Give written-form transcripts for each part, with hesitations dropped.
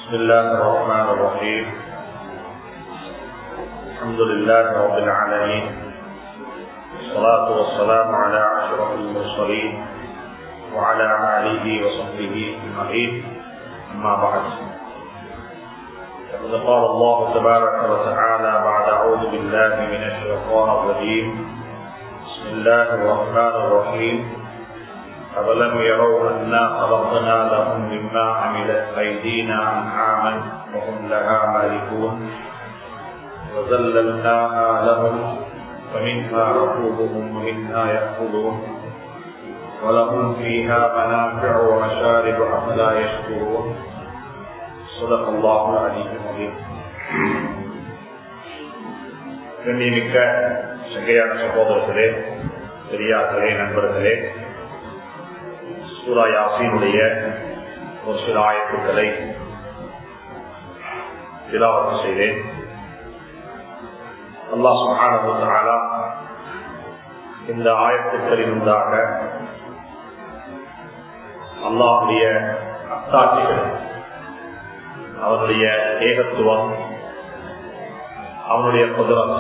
بسم الله الرحمن الرحيم. الحمد لله رب العالمين، والصلاة والسلام على أشرف المرسلين وعلى آله وصحبه أجمعين، أما بعد. فقد قال الله تبارك وتعالى بعد أعوذ بالله من الشيطان الرجيم: بسم الله الرحمن الرحيم. أَوَلَمْ يَرَوْا أَنَّا خَلَقْنَا لَهُم مِّمَّا عَمِلَتْ أَيْدِينَا أَنْعَامًا وَهُمْ لَهَا مَالِكُونَ وَذَلَّلْنَاهَا لَهُمْ فَمِنْهَا رَكُوبُهُمْ وَمِنْهَا يَأْكُلُونَ وَلَهُمْ فِيهَا مَنَافِعُ وَمَشَارِبُ أَفَلَا يَشْكُرُونَ. صدق الله العلي العظيم. கண்ணியமிக்க சங்கையான சகோதரர்களே, பெரியார்களே, நண்பர்களே, சூரா யாசீனுடைய ஒரு சில ஆயத்துக்களை திலாவத் செய்தேன். அல்லாஹ் சுப்ஹானஹு வ தஆலா இந்த ஆயத்துக்களின் ஊடாக அல்லாஹ்வுடைய அத்தாட்சிகள், அவருடைய ஏகத்துவம், அவனுடைய குத்ரத்,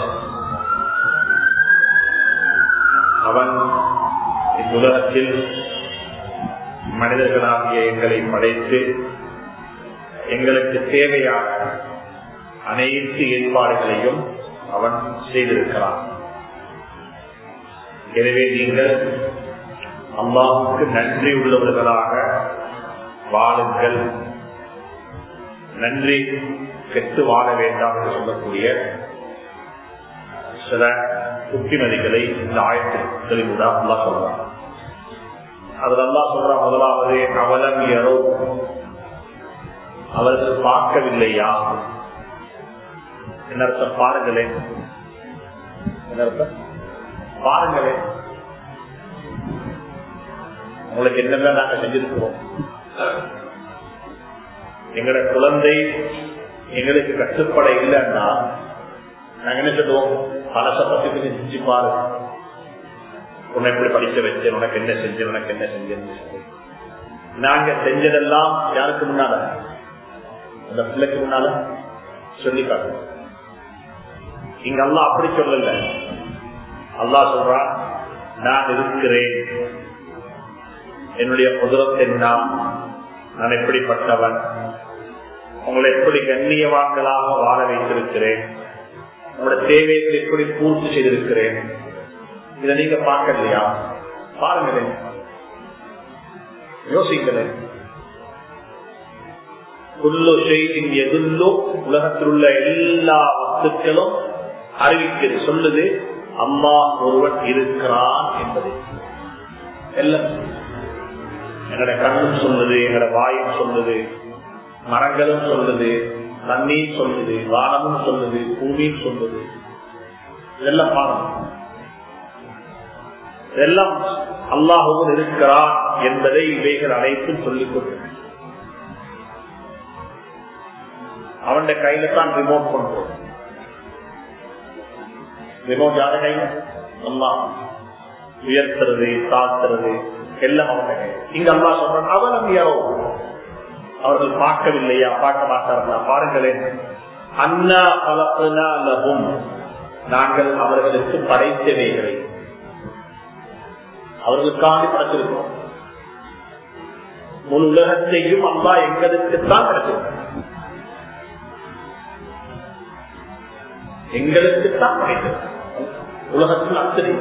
அவன் இவ்வுலகத்தில் மனிதர்களாகிய எங்களை படைத்து எங்களுக்கு தேவையான அனைத்து ஏற்பாடுகளையும் அவன் செய்திருக்கிறான். எனவே நீங்கள் அல்லாஹ்வுக்கு நன்றி உள்ளவர்களாக வாழுங்கள், நன்றி கெட்டு வாழ வேண்டாம் என்று சொல்லக்கூடிய சில புத்திமதிகளை இந்த ஆயத்தில் அல்லாஹ் சொல்றான். அதில் அல்லாஹ் சொல்ற முதலாவது, அவலம் யரோ, அவர்கள் பார்க்கவில்லையா? என்ன அர்த்தம்? பாருங்களேன். என்ன அர்த்தம்? பாருங்களேன். உங்களுக்கு என்னென்ன நாங்க செஞ்சிருக்கிறோம். எங்களோட குழந்தை எங்களுக்கு கட்டுப்பட இல்லைன்னா நாங்க என்ன சொல்லுவோம்? பலச பத்தி செஞ்சு பாரு, உன்னை எப்படி படிக்க வச்சேன், உனக்கு என்ன செஞ்சேன், உனக்கு என்ன செஞ்சேன்னு சொல்லி நாங்க செஞ்சதெல்லாம் யாருக்கு முன்னால? அந்த பிள்ளைக்கு முன்னால சொல்லி காட்டுவோம். இங்க அல்லாஹ் அப்படி சொல்லல. அல்லாஹ் சொல்றான், நான் இருக்கிறேன், என்னுடைய குதிரத் என்ன, நான் எப்படிப்பட்டவன், உங்களை எப்படி கண்ணியவான்களாக வாழ வைத்திருக்கிறேன், உங்களுடைய தேவைகளை எப்படி பூர்த்தி செய்திருக்கிறேன். இதை நீங்க பார்க்கலையா? பாருங்களேன், யோசிங்களேன். உலகத்தில் உள்ள எல்லா வஸ்துக்களும் அறிவிக்கிறது, சொல்லுது அல்லாஹ் ஒருவன் இருக்கிறான் என்பதை. எல்லாம் எங்களோட கண்ணும் சொல்லுது, எங்களோட வாயும் சொல்லுது, மரங்களும் சொல்லுது, தண்ணீர் சொல்லுது, வானமும் சொல்லுது, பூமியும் சொல்லுது. இதெல்லாம் பாருங்க, இதெல்லாம் அல்லாஹ்வும் இருக்கிறான் என்பதை இவைகள் அனைத்தும் சொல்லிக் கொண்டு அவனுடைய கையில தான் ரிமோட் பண்றோம். ரிமோட் யார கையில? அல்லாஹ். உயர்த்துறது, தாழ்த்துறது எல்லாம் அவனுடைய கையில். இங்க அல்லாஹ் சொல்றான், அவலம் யாரோ, அவர்கள் பார்க்கவில்லையா? பார்க்க மாட்டார்களா? பாருங்களேன். அன்னா கலக்னா லஹும், நாங்கள் அவர்களுக்கு படைத்தவைகளை அவர்களுக்காக படைத்திருக்கிறோம். முழு உலகத்தையும் அல்லாஹ் எங்களுக்குத்தான் படைத்திருக்கிறோம், எங்களுக்குத்தான் படைத்திருக்கிறோம். உலகத்தில் அத்தனை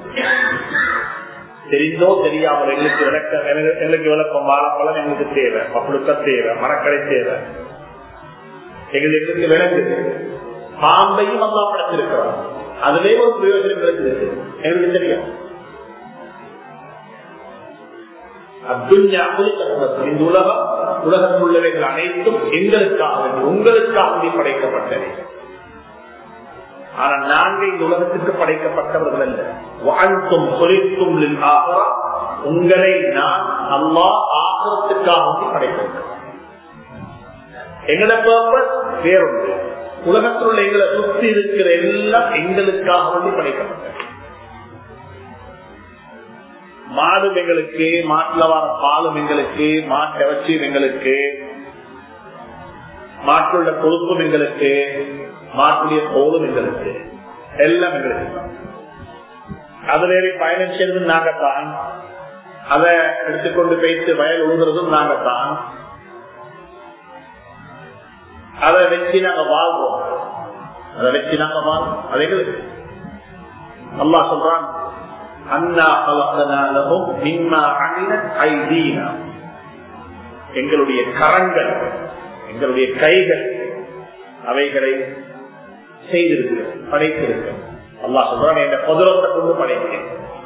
தெரிந்தோ தெரியாமல் எங்களுக்கு விளக்கம், வாழைப்பழம் எங்களுக்கு தேவை, பப்புளுக்க தேவை, மரக்கடை தேவை, எங்களுக்கு விளங்கு. பாம்பையும் அல்லாஹ் படைத்திருக்கிறோம், அதுவே ஒரு பிரயோஜனம் இருக்கு, எங்களுக்கு தெரியும். இந்த உலகம், உலகத்தில் உள்ளவைகள் அனைத்தும் எங்களுக்காக, உங்களுக்காக படைக்கப்பட்டவை. ஆனா நாங்க இந்த உலகத்திற்கு படைக்கப்பட்டவர்கள் அல்ல. வாழ்த்தும் சொலித்தும் உங்களை நான் அல்லாஹ் ஆகரத்துக்காக படைத்திருக்கிறேன். எங்களோட பர்பஸ் வேறொன்று. உலகத்தில் உள்ள எங்களை சுற்றி இருக்கிற எல்லாம் எங்களுக்காக படைக்கப்பட்டது. மாடும் எங்களுக்கு, மாட்டுல வர பாலும் எங்களுக்கு, மாட்டை வச்சு எங்களுக்கு, மாட்டுள்ள கொழுப்பும் எங்களுக்கு, மாட்டுடைய தோலும் எங்களுக்கு, எல்லாம் எங்களுக்கு. அதுல பயணம் செய்யறதும் நாங்கத்தான், அதை எடுத்துக்கொண்டு போயிட்டு வயல் உழுகிறதும் நாங்கத்தான், அதை வச்சு நாங்க வாழ்வோம், அதை வச்சு நாங்க வாழ்வோம். அது எங்களுக்கு அல்லாஹ் சொல்றான், அன்னா கலக்னாலஹும் மிம்மா அமிலத் ஐதீனா, எங்களுடைய கரங்கள், எங்களுடைய கைகள் அவைகளை செய்திருக்கிறோம், படைத்திருக்கிறோம். அல்லாஹ் சொல்றான், என்ற குதிரத்தை கொண்டு படைத்தேன்,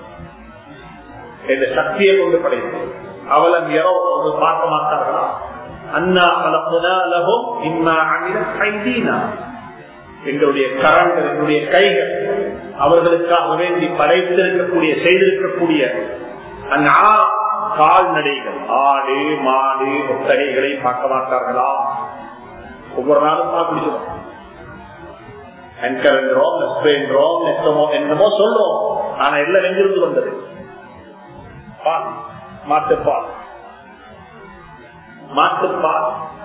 என்ற சக்தியை கொண்டு படைத்தேன். அவலம் யாரோ ஒரு பார்க்க மாட்டார்களா? அன்னா கலக்னாலஹும் மிம்மா அமிலத் ஐதீனா, எங்களுடைய கரங்கள், எங்களுடைய கைகள் அவர்களுக்காக வேண்டி படைத்திருக்கக்கூடிய, செய்திருக்கக்கூடிய கால்நடைகள், ஆடு மாடு ஒட்டகைகளை பார்க்க மாட்டார்களா? ஒவ்வொரு நாளும் பார்க்கிறோம், என்னமோ சொல்றோம், ஆனா எல்லாம் எங்கிருந்து வந்தது? பால், மாட்டுப்பால், மாட்டுப்பால்,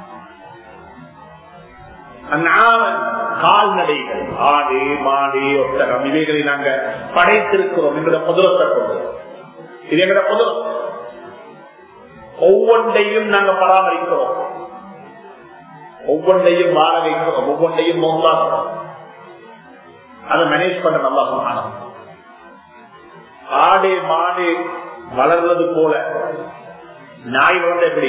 கால்நடைகள், ஆடு மாடு ஒட்டகம், இவைகளை நாங்க படைத்திருக்கிறோம் எங்களோட குதிரத்தை கொண்டு. இது எங்களோட குதிரம். ஒவ்வொன்றையும் நாங்க பராமரிக்கிறோம், ஒவ்வொன்றையும் வாழ வைக்கிறோம், ஒவ்வொன்றையும் மௌத்தாக்கிறோம். அதை மேனேஜ் பண்ண நல்லா சொன்னாங்க. ஆடு மாடு வளர்றது போல நாய் வளர்ந்த எப்படி?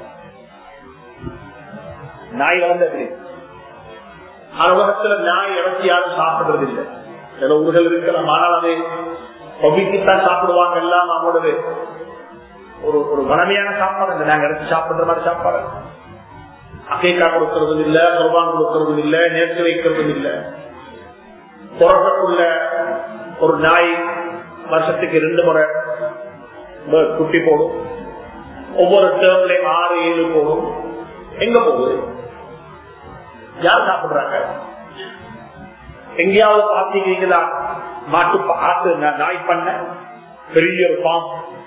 நாய் வளர்ந்த எப்படி? உலகத்துல நாய் இறச்சி யாரும் சாப்பிடுறது இல்லை. சில ஊர்கள் இருக்கலாம், ஆனால் அதை பபிக்குத்தான் சாப்பிடுவாங்க. எல்லாம் அவங்களோட ஒரு வளமையான சாப்பாடு இல்லை. நாங்க இறச்சி சாப்பிடுற மாதிரி சாப்பாடு. அகைக்கா கொடுக்கறதும் இல்லை, குர்பான் கொடுக்கறதும் இல்லை, நேர்த்தி வைக்கிறதும் இல்லை. பிறக்கக்குள்ள ஒரு நாய் வருஷத்துக்கு 2 முறை குட்டி போடும். ஒவ்வொரு டேர்ம்லயும் 6-7 போடும். எங்க போகுது? யார் சாப்பிடுறாங்க? எங்கேயாவது பாத்தீங்களா? மாட்டு நாய் பண்ண பெரிய ஒரு ஃபார்ம்,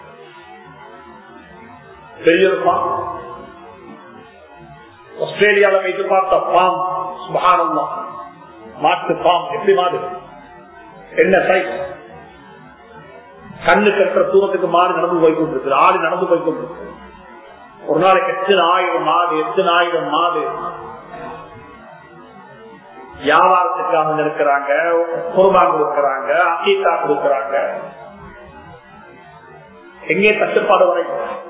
பெரிய ஒரு ஃபார்ம். ஆஸ்திரேலியால வைத்து பார்த்த ஃபார்ம், சுப்ஹானல்லாஹ், மாட்டு ஃபார்ம். எப்படி மாடு? என்ன சைஸ்? கண்ணு கட்டுற தூரத்துக்கு மாடு நடந்து போய் கொண்டிருக்கு, ஆடு நடந்து போய் கொண்டிருக்கு. ஒரு நாளைக்கு எத்தனை ஆயிரம் மாடு வியாபாரத்துக்காக இருக்கிறாங்க, குர்பான் கொடுக்கிறாங்க, அகீகா கொடுக்கிறாங்க. எங்கே தட்டுப்பாடு வரை?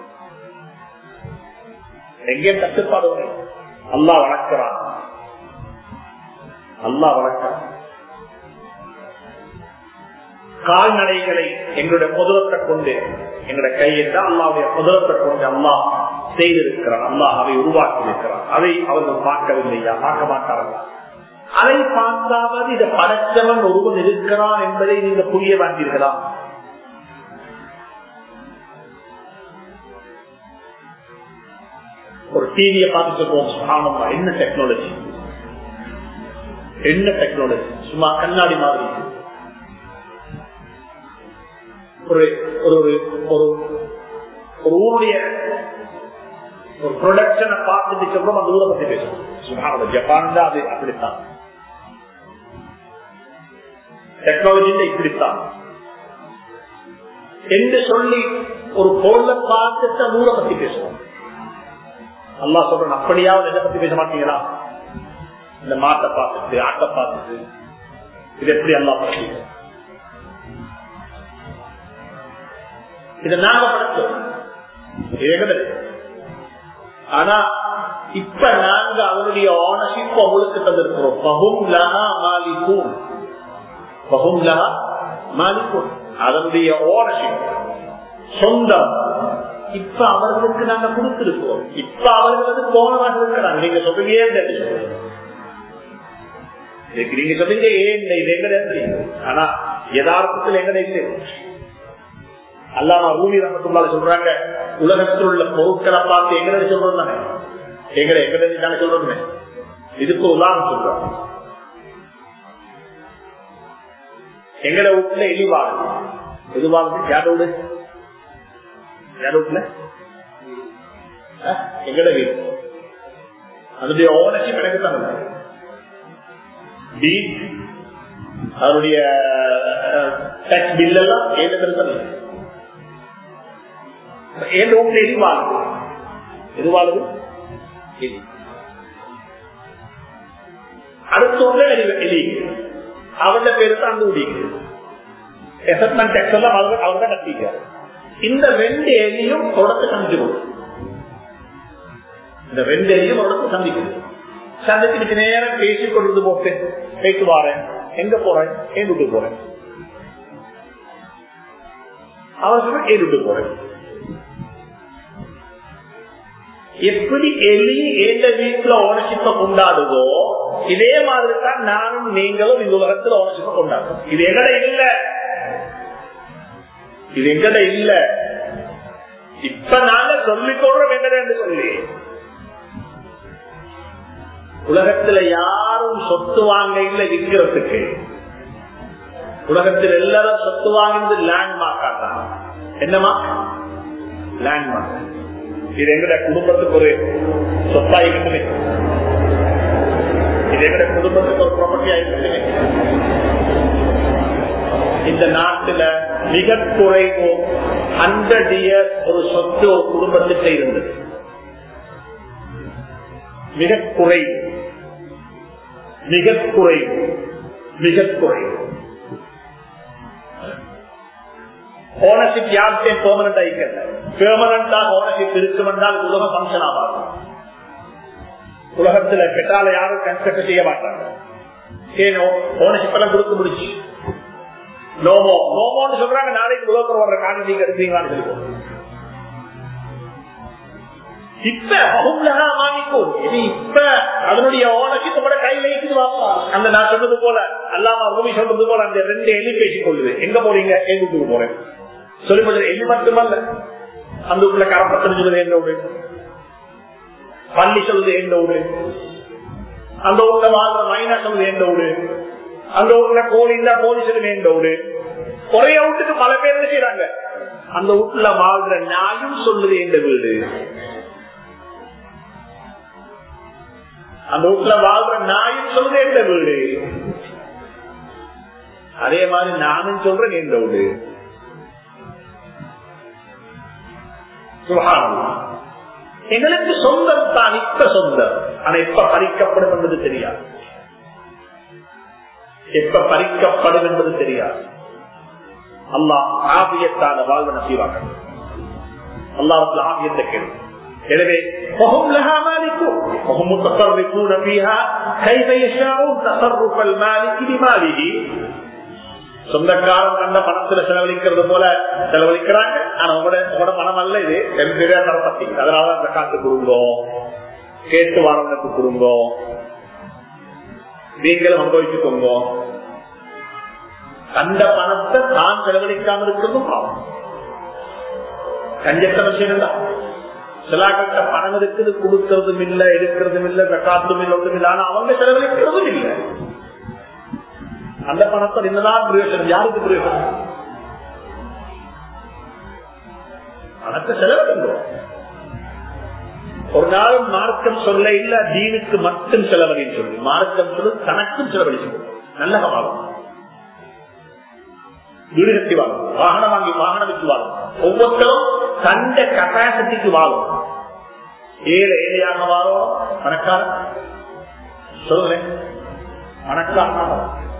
எங்கே தட்டுப்பாடு வரை? அல்லாஹ் வளர்க்கிறான், அல்லாஹ் வளர்க்கிறான். கால்நடைகளை எங்களுடைய குதிரத்தை கொண்டு, எங்களுடைய கையில் அல்லாவுடைய குதிரத்தை கொண்டு அல்லாஹ் செய்திருக்கிறான், அல்லாஹ் அதை உருவாக்கி இருக்கிறான். அதை அவர்கள் பார்க்கவில்லையா? பார்க்க மாட்டார்களா? அதை பார்த்தாவது இதை படைத்தவன் ஒருவன் இருக்கிறான் என்பதை நீங்க புரிய வேண்டீர்களா? ஒரு டிவியை பார்த்துட்டு போவோம், என்ன டெக்னாலஜி, என்ன டெக்னாலஜி! சும்மா கண்ணாடி மாதிரி ஒரு ஊருடைய ஒரு ப்ரொடக்ஷனை பார்த்துட்டு சொல்றோம், அந்த ஊரை பத்தி பேசுவோம். ஜப்பான் தான் அது அப்படித்தான், டெக்னாலஜி இப்படித்தான் என்று சொல்லி ஒரு பொருளை பார்த்துட்டு ஊரை பத்தி பேசுவோம். அல்லாஹ் சொல்றேன், அப்படியாவது எதை பத்தி பேச மாட்டீங்களா? இந்த மாட்டை பார்த்துட்டு, ஆட்டை பார்த்துட்டு, இது எப்படி அல்லாஹ் பத்தி? இதை நாங்க படைச்சோம், ஆனா இப்ப நாங்க அவருடைய ஓனர்ஷிப் அவங்களுக்கு தந்திருக்கிறோம். அதனுடைய ஓனர்ஷிப், சொந்தம் இப்ப அவர்களுக்கு நாங்க கொடுத்திருக்கிறோம். இப்ப அவர்கள் போனதாக இருக்கிறாங்க. நீங்க சொல்றீங்க, நீங்க சொல்றீங்க ஏன் இது எங்க, ஆனா யதார்த்தத்தில் எங்க இல்லை. அல்லாமா ரூமி ரஹ்மத்துல்லாஹி சொல்றாங்க, உலகத்தில் உள்ள பொருட்களை பார்த்து எங்க சொல்றோம் தானே, எங்க சொல்றோமே. இதுக்கு உதாரணம் சொல்றோம். எங்கட வீட்டுல எலிவாங்க, எதுவாங்க? யாரோட வீட்டுல? எங்கட வீடு அதனுடைய ஓனர்ஷிப் எனக்கு தான். டீட் அதனுடைய டாக்ஸ் பில் எல்லாம் ஏன் தருத்தது. ஏன் வீட்டுல எது வாழுது? எது வாழுது? அடுத்த எலி அவருடைய பேரு தான் அந்த உடிக்கு அசெட்மெண்ட் டாக்ஸ் எல்லாம் அவர் தான் கட்டிக்காரு. இந்த 2 எலியும் தொடர்ந்து சந்திச்சு இந்த 2 எலியும் தொடர்ந்து சந்திக்குது. சந்திச்சுட்டு நேரம் பேசி கொண்டு போட்டு பேசி வாரேன், எங்க போறேன், ஏன் விட்டு போறேன், அவர் சொல்ல ஏன் விட்டு போறேன். எப்படி எலி எந்த வீட்டுல ஓனர்ஷிப்பை கொண்டாடுதோ இதே மாதிரி தான் நானும் நீங்களும் இந்த உலகத்துல ஓனர்ஷிப்பை கொண்டாடுறோம். இது எங்கட இல்ல, இது எங்கட இல்ல. இப்ப நாங்க சொல்லிக்கொள்றோம் எங்கட என்று சொல்லி. உலகத்துல யாரும் சொத்து வாங்க இல்லை விற்கிறதுக்கு. உலகத்தில் எல்லாரும் சொத்து வாங்கினது லேண்ட்மார்க் ஆட்டாங்க. என்னமா லேண்ட்மார்க்? இது எங்கட குடும்பத்துக்கு ஒரு சொத்தாயிருக்குமே, இது எங்கட குடும்பத்துக்கு ஒரு ப்ராப்பர்ட்டி ஆயிருக்குமே. இந்த நாட்டுல மிக குறைவு 100 years ஒரு சொத்து ஒரு குடும்பத்துக்கு இருந்தது. மிக குறைவு, மிக குறைவு, மிக குறைவு. ஓனர்ஷிப் யாருக்கும் பெர்மனன்ட் ஆகிக்கல. பெர்மனன்டாக ஓனர்ஷிப் இருக்கும் என்றால் உலகம் பங்கன் ஆகாது. உலகத்துல பெற்றால யாரும் கன்ஸ்ட்ரக்ட் செய்ய மாட்டாங்க. ஏனோ ஓனர்ஷிப் எல்லாம் கொடுத்து முடிச்சு நோமோ நோமோன்னு சொல்றாங்க. நாளைக்கு உலகம் வர்ற காரணம் நீங்க எடுத்தீங்களான்னு சொல்லி இப்ப அதனுடைய ஓனர்ஷிப் கூட கையில இருக்குது. அந்த நான் சொல்றது போல அல்லாம ரூமி சொல்றது போல அந்த 2 எலி பேசிக் கொள்ளுது. எங்க போறீங்க, எங்க வீட்டுக்கு போறேன் சொல்லி எலி மட்டுமல்ல, அந்த வீட்டுல கரப்பத்தன்னு சொல்லுது எந்த வீடு, பள்ளி சொல்லுது எந்த வீடு, அந்த வீட்டுல வாழ்ற மைனா சொல்லுது எந்த வீடு, அந்த வீட்டுல கோழி இருந்தா கோழி சொல்லுது எந்த வீடு. ஒரே வீட்டுக்கு பல பேர் என்ன செய்யறாங்க, அந்த வீட்டுல வாழ்ற நாயும் சொல்லுது எந்த வீடு, அந்த வீட்டுல வாழ்ற நாயும் சொல்றது எந்த வீடு. அதே மாதிரி நானும் சொல்றேன் எந்த வீடு. எங்களுக்கு சொந்தம் தான், இப்ப சொந்தம். ஆனா எப்ப பறிக்கப்படும் என்பது தெரியாது, எப்ப பறிக்கப்படும் என்பது தெரியாது. அல்லாஹ் ஆபியத்தான வாழ்வு நசீவாக, அல்லாஹ் ஆபியத்தை கேள்வி. எனவே சொந்தக்காரன் கண்ட பணத்துல செலவழிக்கிறது போல செலவழிக்கிறாங்க. ஆனா உங்களோட பணம் அல்ல இது, பத்தி. அதனாலதான் காத்து கொடுங்கோ, கேட்டு வாரவனுக்கு கொடுங்கோ, நீங்களும் அனுபவிச்சுக்கோங்க. கண்ட பணத்தை தான் செலவழிக்காம இருக்கிறதும் பாவம். கஞ்சத்தன விஷயம் தான். சிலாக்கிட்ட பணம் இருக்குது, கொடுக்கறதும் இல்லை, எடுக்கிறதும் இல்லை, காத்தும் இல்லை, ஒன்றும் இல்லை. ஆனா அவங்க செலவழிக்கிறதும் இல்லை. அந்த பணத்தை என்னதான் பிரயோஜனம், யாருக்கு பிரயோஜனம்? பணத்தை செலவழிக்கிறோம். ஒரு நாளும் மார்க்கம் சொல்ல இல்ல, தீனுக்கு மட்டும் செலவழின்னு சொல்லி மார்க்கம் சொல்லு தனக்கும் செலவழிச்சு நல்ல வாழும், வீடு கட்டி வாழும், வாகனம் வாங்கி வாகனம் வச்சு வாழும். ஒவ்வொருத்தரும் தந்த கெப்பாசிட்டிக்கு வாழும். ஏழையாக வாழும், பணக்காரன் சொல்லுங்க, பணக்காரனாக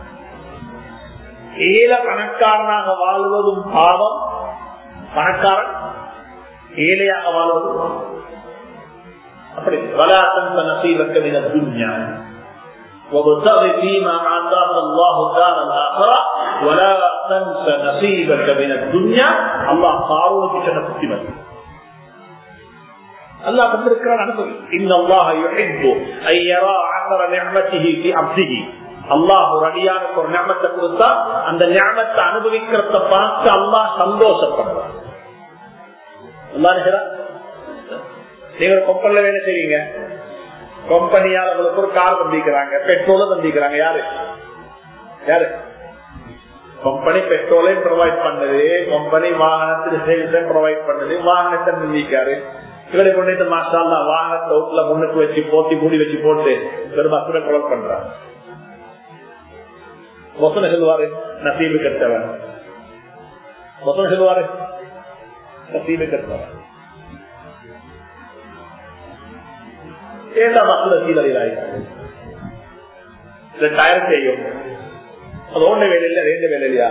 ஏழை பணக்காரனாக வாழ்வதும் பாவம், பணக்காரன் ஏழையாக வாழ்வதும் அப்படி. வலாத்தந்த நசீபக்க மின துன்யா وابتغ فيما آتاك الله الدار الآخرة ولا تنس نصيبك من الدنيا. الله قارونك சொன்ன புத்திமதி அல்லாஹ் தந்திருக்கிறான் அனுபவி. إن الله يحب أن يرى أثر نعمته في عبده. அல்லாஹ் ஒரு அடியானுக்கு ஒரு நியமத்தை கொடுத்தா அந்த நியமத்தை அனுபவிக்கிறத பார்த்து அல்லாஹ் சந்தோஷப்படுறான். நீங்க ஒரு கம்பெனில வேலை செய்வீங்க, கம்பெனியால் உங்களுக்கு ஒரு கார் தந்திக்கிறாங்க, பெட்ரோலும் தந்திக்கிறாங்க. யாரு யாரு கம்பெனி பெட்ரோலையும் ப்ரொவைட் பண்ணுது, கம்பெனி வாகனத்துக்கு சேல்ஸையும் ப்ரொவைட் பண்ணுது, வாகனத்தை தந்திக்காரு, இவரை கொண்டு மாஸ்டா வாகனத்தை வீட்டுல முன்னுக்கு வச்சு போட்டி மூடி வச்சு போட்டு வெறும் அசுர கொலை பண்றாங்க. மொத்தனை சொல்லுவாரு நசீபு கட்டவன், மொத்தனை சொல்லுவாரு நசீபு கட்டவன். ஏதா மக்கள் சீரழிவாயிருக்காங்க. டயர் செய்யும் அது ஒண்ணு வேலை இல்ல, ரெண்டு வேலை இல்லையா?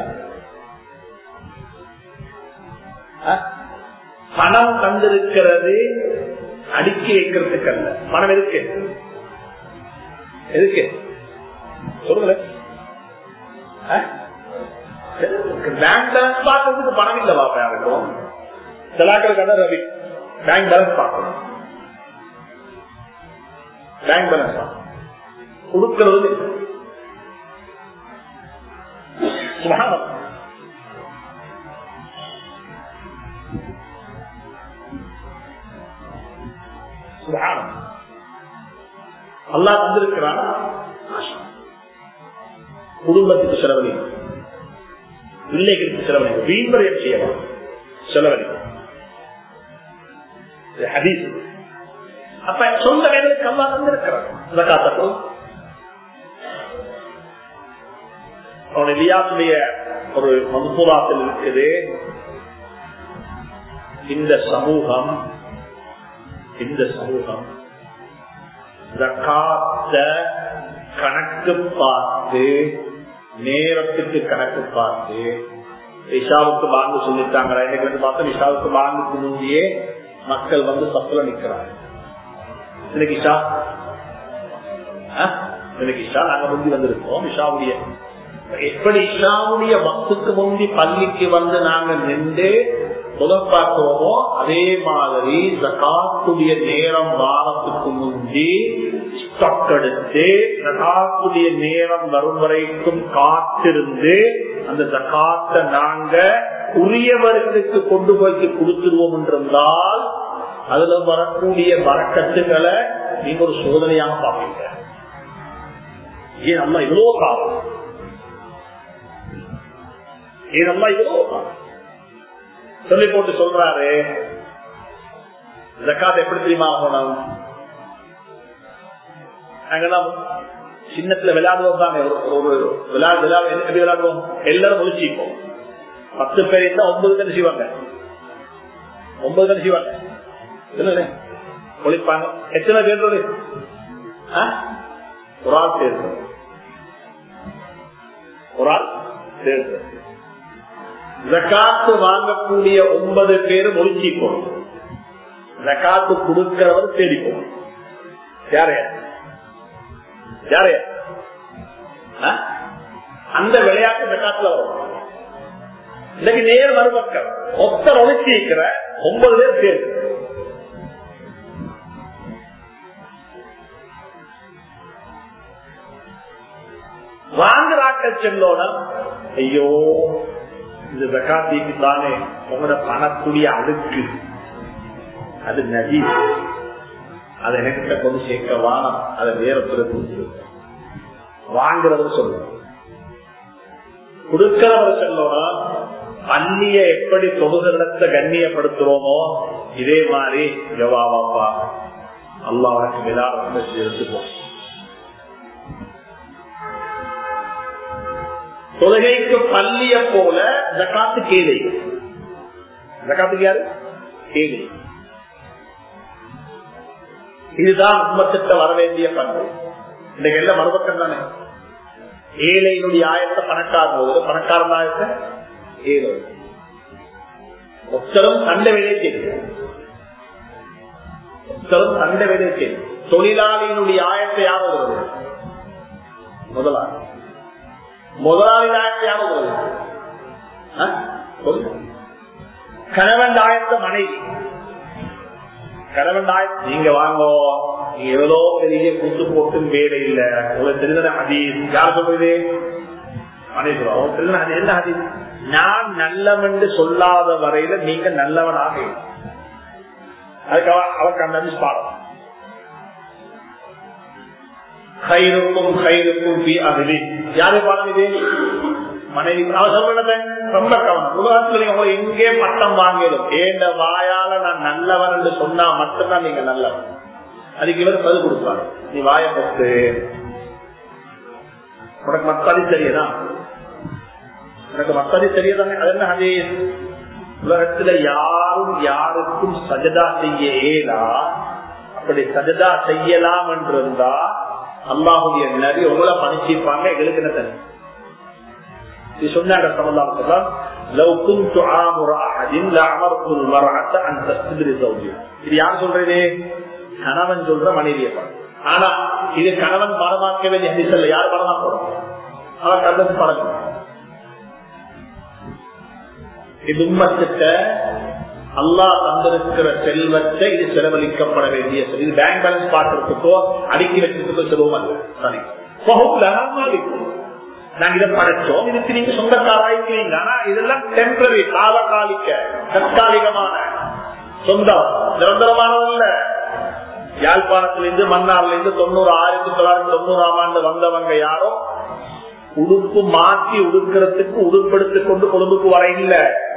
பணம் தந்திருக்கிறது அடுக்கி வைக்கிறதுக்கு அல்ல. பணம் எதுக்கு எதுக்கு சொல்லுங்க. பேங்க் பேலன்ஸ் பார்க்கறதுக்கு பணம் இல்ல பாப்பா யாருக்கும். சிலாக்களுக்கான ரவி பேங்க் பேலன்ஸ் பார்க்கணும். பேங்க் பேலன்ஸ் கொடுக்கிறது சுபஹானல்லாஹ். சுபஹானல்லாஹ். அல்லாஹ் தந்திருக்கிறான். குடும்பத்துக்கு செலவழிக்கும், பிள்ளைகளுக்கு செலவழிக்கும், வீண்வரையம் செய்யலாம், செலவழிக்கும். ஹதீஸ். அப்ப சொந்த வேலைக்கு அல்லாஹ் தந்திருக்கிறான். ஜகாத்துக்கும் அவனுடைய லியாத்துடைய ஒரு மன்சூராத்தில் இருக்குது. இந்த சமூகம் ஜகாத்த கணக்கு பார்த்து, நேரத்துக்கு கணக்கு பார்த்து, இஷாவுக்கு பாங்கு சொல்லிட்டாங்க. இன்னைக்கு பார்த்தா இஷாவுக்கு பாங்குக்கு முந்தையே மக்கள் வந்து சத்துல நிக்கிறாங்க. இன்னைக்கு இஷா நாங்க முந்தி வந்திருக்கோம். இஷாவுடைய எப்படி இஷாவுடைய வக்துக்கு முந்தி பள்ளிக்கு வந்து நாங்க நின்று முதல் பார்க்கிறோமோ அதே மாதிரி ஜகாத்துடைய நேரம் வாரத்துக்கு முந்தி ஸ்டாக் எடுத்து ஜகாத்துடைய நேரம் வரும் வரைக்கும் காத்திருந்து அந்த ஜகாத்தை நாங்க உரியவர்களுக்கு கொண்டு போய்க்கு கொடுத்துருவோம் என்றிருந்தால் அதுல வரக்கூடிய வரக்கத்துக்களை நீங்க ஒரு சோதனையாக பார்ப்பீங்க. ஏன் நம்ம இவ்வளோ காலம், ஏன் நம்ம இவ்வளோ காலம் சொல்லி போட்டு சொல்றாரு. ஜகாத் எப்படி தெரியுமா ஆகணும்? நாங்கெல்லாம் சின்னத்துல விளையாடுவோம் தானே, ஒரு எப்படி விளையாடுவோம்? எல்லாரும் ஒழிச்சிப்போம். 10 பேர் இருந்தா 9 தானே செய்வாங்க, 9 தானே செய்வாங்க. ஒழிப்பாங்க. எத்தனை பேர்? ஒரு ஆள் சேர்ந்து, ஒரு ஆள் சேர்ந்து. ஜகாத்து வாங்கக்கூடிய 9 பேரும் ஒழிச்சிப்போம். ஜகாத்து கொடுக்கிறவர் தேடிப்போம். யாரையா யாரையா அந்த விளையாட்டு ஜகாத்துல வரும். இன்னைக்கு நேர் மறுபக்கம் ஒத்தர் ஒழிச்சிக்கிற 9 பேர் சேர்ந்து வாங்குறாக்கள் செல்லோட ஐயோ இந்த ஜகாத்திக்கு தானே உங்களோட பணக்கூடிய அழுக்கு, அது நதி, அதை எனக்கு கொண்டு சேர்க்க வானம், அதை நேரத்துல கொடுத்துருக்க. வாங்குறவர் சொல்லுவோம், கொடுக்கிறவர் சொல்லோட பள்ளிய எப்படி தொழுகிறத்தை கண்ணியப்படுத்துறோமோ இதே மாதிரி ஜவாபாப்பா அல்லாஹ்வுக்கு விலாசம் எடுத்துப்போம். தொழுகைக்கு பள்ளிய போல ஜகாத்து கேளை. ஜகாத்துக்கு யாரு? கேளை. இதுதான் உம்மத்திட்ட வர வேண்டிய பண்பு. இன்னைக்கு எல்லாம் மறுபக்கம் தானே. ஏழையினுடைய ஆயத்தை பணக்காரன் போது, பணக்காரன் ஆயத்தை ஏழை. ஒத்தரும் சண்டை வேலையை செய்யும், ஒத்தரும் சண்டை வேலையை செய்யும். தொழிலாளியினுடைய ஆயத்தை யார் வருவது? முதலாளி. முதலாளி ஆயத்தை யார் வருவது? கணவன் ஆயத்த மனைவி. கணவன் ஆயத்தை நீங்க வாங்கோ, நீங்க எவ்வளோ பெரிய கூட்டு போட்டு வேலை இல்ல. உங்களுக்கு தெரிஞ்ச ஹதீஸ் யார் சொல்றது? மனைவி சொல்லுவோம். தெரிஞ்ச ஹதீஸ் என்ன ஹதீஸ்? நான் நல்லவன் சொல்லாத வரையில நீங்க நல்லவனாக. அதுக்காக அவருக்கு அந்த ஹதீஸ் பாடம். யாரு பாடம் இது? மனைவி அவசர ரொம்ப கவனம். உலகத்துல உங்களை எங்கே பட்டம் வாங்கிடும், ஏண்ட வாயால நான் நல்லவன் என்று சொன்னா மட்டும்தான் நீங்க நல்லவன். அதுக்கு இவர் பதில் கொடுப்பாரு, நீ வாய பத்து, உனக்கு மத்தாதி தெரியதா, உனக்கு மத்தாதி தெரியதானே. அது என்ன ஹதீஸ்? உலகத்துல யாரும் யாருக்கும் சஜதா செய்ய ஏலா, அப்படி சஜதா செய்யலாம் என்று இருந்தா அல்லாஹுடைய நபி உங்களை பணிச்சிருப்பாங்க, எங்களுக்கு என்ன தனி சொன்னாங்க. இது யார் சொல்றது? கணவன் சொல்ற மனைவியை. ஆனா இது கணவன் பாடமாக்க வேண்டிய ஹதீஸ், யார் பாடமாக்கணும்? அவர் கண்டது பழகும். இது உம்மத்திட்ட அல்லாஹ் தந்திருக்கிற செல்வத்தை இது செலவழிக்கப்பட வேண்டிய இது பேங்க் பேலன்ஸ் பாக்குறதுக்கோ அடுக்கி வச்சதுக்கோ செலவும் அல்ல. சரி, நாங்க இதை படைச்சோம், இதுக்கு நீங்க சொந்தக்காராய்க்கிறீங்க. ஆனா இதெல்லாம் டெம்பரரி, காலகாலிக்க, தற்காலிகமான சொந்தம், நிரந்தரமானதல்ல. யாழ்ப்பாணத்திலிருந்து மன்னார்ல இருந்து 1990 வந்தவங்க யாரும் உடுப்பு மாற்றி உடுக்கிறதுக்கு உடுப்படுத்திக் கொண்டு கொழும்புக்கு வர இல்ல.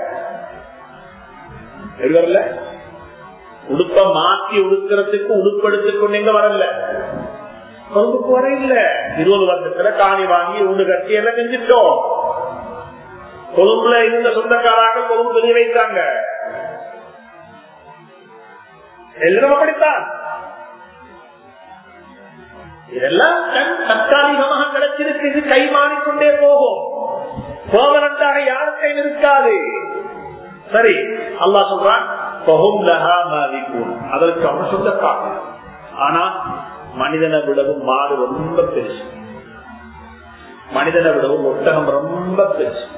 வரல, உடுப்ப மாற்றி உடுக்கிறதுக்கு உடுப்படுத்திக் கொண்டு எங்க வரல, கொழும்புக்கு வர இல்ல. 20 வருஷத்துல காணி வாங்கி உண்டு கட்டி எல்லாம் செஞ்சிட்டோம். கொழும்புல இருந்த சொந்தக்காராக கொழும்பு வெளியே வைத்தாங்க. எல்லாரும் அப்படித்தான். இதெல்லாம் தற்காலிகமாக கிடைச்சிருக்கு. இது கை மாறிக்கொண்டே போகும், கோவலண்டாக யாரும் கையில் இருக்காது. சரி, அல்லாஹ் சொல்றான் அதற்கு அவன் சொந்தக்காக. ஆனா மனிதனை விடவும் மாடு ரொம்ப பெருசு, மனிதனை விடவும் ஒட்டகம் ரொம்ப பெருசு,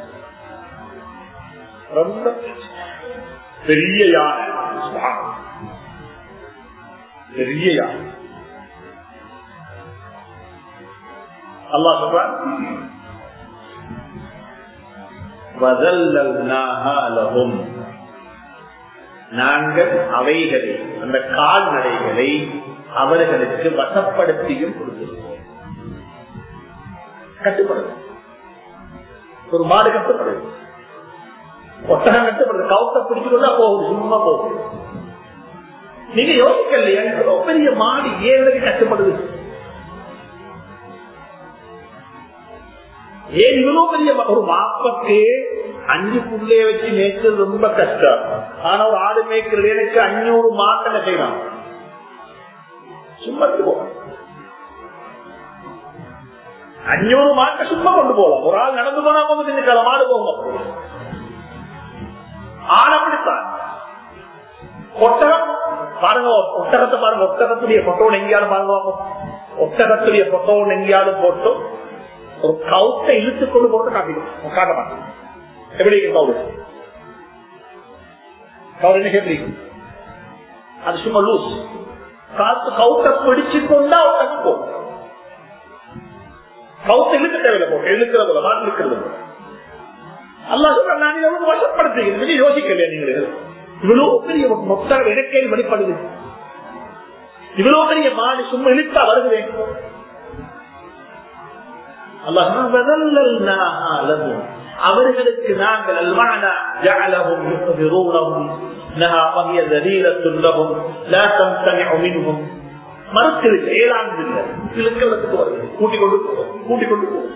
ரொம்ப பெரிய யானை, பெரிய யானை. அல்லாஹ் சொல்றான் நாங்கள் அவைகளை, அந்த கால்நடைகளை அவர்களுக்கு வசப்படுத்தியும் கொடுத்திருக்கோம். கட்டுப்படுது, ஒரு மாடு கட்டுப்படுது, ஒட்டகம் கட்டுப்படுது, கவுத்த பிடிச்சுக்கொண்டா போகுது, சும்மா போகுது. நீங்க யோசிக்கலையா இவ்வளவு பெரிய மாடு ஏன் கட்டுப்படுது? ஏன் இவ்வளவு பெரிய ஒரு மாப்பக்கு 5 புள்ளைய வச்சு மேய்க்கிறது ரொம்ப கஷ்டம். ஆனா ஒரு ஆடு மேய்க்கிறது எனக்கு 500 மாட்டை செய்யலாம். சும்மா போ 500 மாட்டை சும்மா கொண்டு போகலாம். ஒரு ஆள் நடந்து போனா போக மாடு போகும். ஆடு அப்படித்தான். ஒட்டகம் பாருங்க, ஒட்டகத்தை பாருங்க, ஒட்டகத்துடைய போட்டோ எங்கேயாலும் பாருங்க, ஒட்டகத்துடைய போட்டோ எங்கேயாலும் போட்டு ஒரு கவுத்தை இழுத்து கொண்டு போட்டு காட்டிடும், காட்ட மாட்டோம். எப்படி கவுடு கவுடு எப்படி அது சும்மா லூஸ். கவுத்தை பிடிச்சு கொண்டா ஒட்டகம் போகும். கவுத்தை இழுக்க தேவையில்லை, போட்டு இழுக்கிறது போல மாட்டு இழுக்கிறது போல. அல்லாஹ் சொல்றான், நான் இதை வந்து வசப்படுத்துகிறேன். யோசிக்கலையா நீங்கள்? இவ்வளவு பெரிய மொத்தம் எனக்கே வெளிப்படுது, இவ்வளவு பெரிய மாடு சும்மா இழுத்தா வருகிறேன். அவர்களுக்கு நாங்கள் மறுக்கிறது ஏழாண்டு இழுக்கிறதுக்கு வருகிறது, கூட்டிக் கொண்டு போகும்.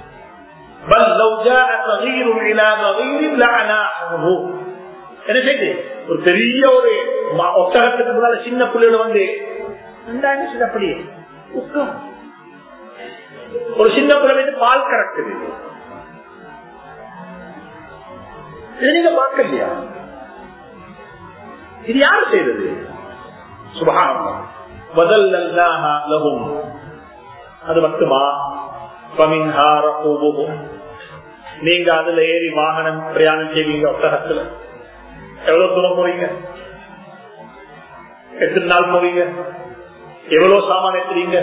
என்ன செய்து ஒரு பெரிய ஒரு ஒட்டகத்துக்கு முன்னால சின்ன பிள்ளைகள் வந்து அப்படி ஒரு சின்ன பிள்ளை பால் கறக்குது, நீங்க பார்க்கலையா? இது யாரு செய்தது? சுபஹானல்லாஹ். அது மட்டுமா? நீங்க அதுல ஏறி வாகனம் பிரயாணம் செய்வீங்க, ஒட்டகத்துல எவ்வளவு தூரம் போறீங்க, எத்தனை நாள் போறீங்க, எவ்வளவு சாமான் ஏற்றுறீங்க,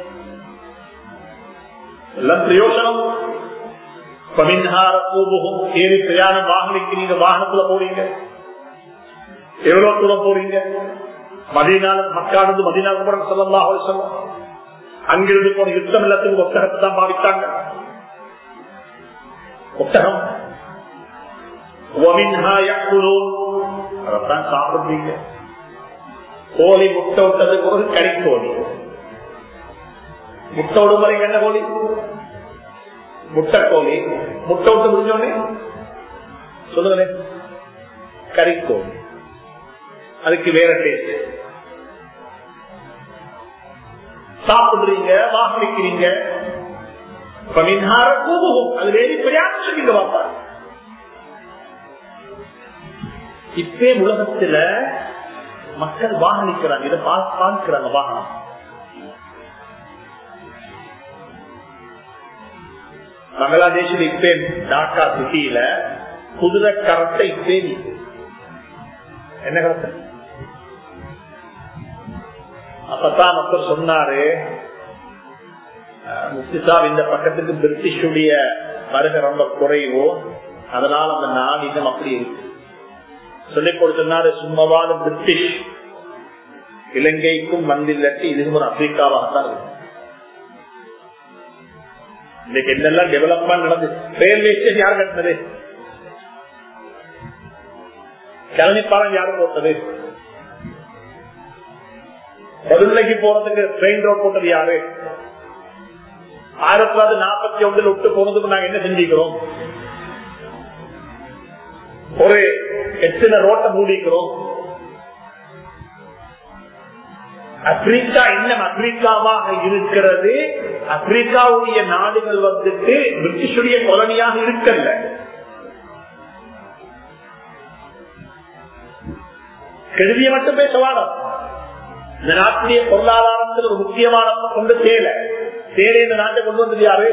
எல்லாம் பிரயோசனம். ஏறி பிரயாணம் வாகனிக்கு நீங்க வாகனத்துல போறீங்க, எவ்வளவு தூரம் போறீங்க. மதீனால மக்கானது மதீனாவுக்கு ஸல்லல்லாஹு அலைஹி வஸல்லம் அங்கிருந்து போன யுத்தம் எல்லாத்துக்கும் ஒட்டகத்தை தான் பாவித்தாங்க. ஒட்டகம் அதான் சாப்பிடுறீங்க. கோழி முட்டை விட்டதுக்கு ஒரு கறிக்கோழி. முட்டை விடும் வரைக்கும் என்ன கோழி? முட்டை கோழி. முட்டை விட்டு முடிஞ்சோடனே சொல்லுங்களேன் கறிக்கோழி. அதுக்கு வேற டேஸ்ட். சாப்பிடுறீங்க, வாகனிக்கிறீங்க, அது வேறு பிரயாசம் வாப்பா. இப்பே உலகத்துல மக்கள் வாகனிக்கிறாங்க, இதை பார்க்கிறாங்க. வாகனம் பங்களாதேஷில் இப்பே டாக்கா சிட்டியில குதிரை கரத்தை இப்பே என்ன கரத்தை அப்பதான் மக்கள் சொன்னாரு, முஸ்லிசாப் இந்த பக்கத்துக்கு பிரிட்டிஷுடைய வருகை ரொம்ப குறைவோ, அதனால அந்த நாடு இன்னும் அப்படி இருக்கு சொல்லி போட்டு சொன்னாரு. சும்மாவாத பிரிட்டிஷ் இலங்கைக்கும் வந்தில்லட்டு இதுக்கு ஒரு ஆப்பிரிக்காவாகத்தான் இருக்கு. இன்னைக்கு என்னெல்லாம் டெவலப்மெண்ட் நடந்து, ரயில்வே ஸ்டேஷன் யாரு கட்டினது? கிளம்பி பாலம் யாரு போட்டது? பதிலைக்கு போறதுக்கு ட்ரெயின் ரோட் போட்டது யாரு? 1941 விட்டு போனதுக்கு நாங்க என்ன செஞ்சிக்கிறோம்? ஒரு எத்தனை ரோட்டை மூடிக்கிறோம். ஆப்பிரிக்கா இன்னும் ஆப்பிரிக்காவாக இருக்கிறது. ஆப்பிரிக்காவுடைய நாடுகள் வந்துட்டு பிரிட்டிஷுடைய கொலனியாக இருக்கல. கெடுதியை மட்டும் பேசவாடம். இந்த நாட்டுடைய பொருளாதாரத்தில் ஒரு முக்கியமான கொண்டு சேலை இந்த நாட்டை கொண்டு வந்தது யாரு?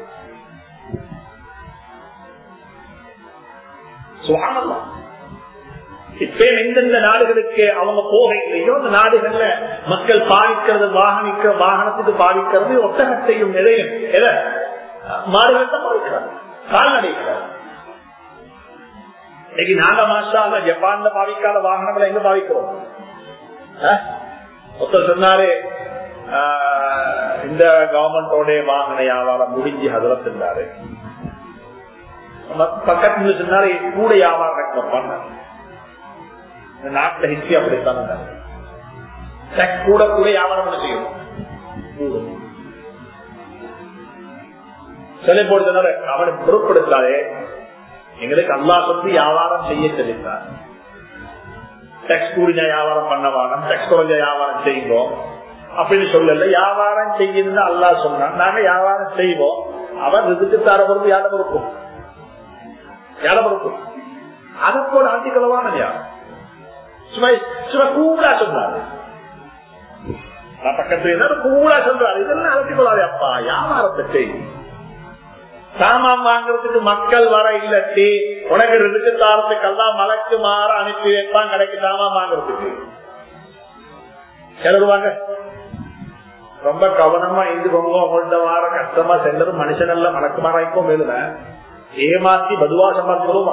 இப்ப எந்தெந்த நாடுகளுக்கு அவங்க போக இல்லையோ அந்த நாடுகள்ல மக்கள் பாதிக்கிறது, வாகனத்துக்கு பாதிக்கிறது ஒட்டகத்தையும் நிறையும் எதை மாடுகள் தான் பாதிக்கிறாங்க, கால்நடைகள். இன்னைக்கு நாங்க மாஷால ஜப்பான்ல பாதிக்காத வாகனங்களை எங்க பாதிக்கிறோம்? ஒருத்தர் சொன்னாரு, இந்த கவர்மெண்டோட வாகன வியாபாரம் முடிஞ்சு ஹதரத் இருந்தாரு. பக்கத்துல சொன்னாரு கூட வியாபாரம் பண்ண நாட்டுல ஹிஸ்டரி அப்படித்தான் கூட கூட வியாபாரம் செய்யும் சொல்லி போட்டு சொன்னாரு. அவனுக்கு பொறுப்படுத்தாரு, எங்களுக்கு அல்லாஹ் சொல்லி வியாபாரம் செய்ய தெரிந்தார். டெக்ஸ் கூடிய வியாபாரம் பண்ண வாங்க, டெக்ஸ் குறைஞ்ச வியாபாரம் செய்வோம் அப்படின்னு சொல்லல. வியாபாரம் செய்யணும்னு அல்லாஹ் சொன்னா நாங்க வியாபாரம் செய்வோம். அவர் இதுக்கு தர பொறுப்பு யார பொறுப்பும் அதை போல ஆட்சிகளவான சும்மா கூடா சொன்னாரு. பக்கத்துல கூடா சொல்றாரு. இதெல்லாம் அழைச்சிக்கொள்ளாது. அப்பா வியாபாரத்தை செய்யும். சாமான் வாங்குறதுக்கு மக்கள் வர இல்லட்டி உனக்கு இதுக்கு தாரத்துக்கெல்லாம் மலைக்கு மாற அனுப்பி வைப்பான் கடைக்கு சாமான் வாங்குறதுக்கு. கிளறுவாங்க. ரொம்ப கவனமா இருந்துக்கோங்க. உங்கள்ட்ட வார கஷ்டமா செல்றது மனுஷன் எல்லாம் மலக்கு மாறாய்க்கும் மேலுல ஏமாத்தி பதுவா சம்பாதிக்கிறோமா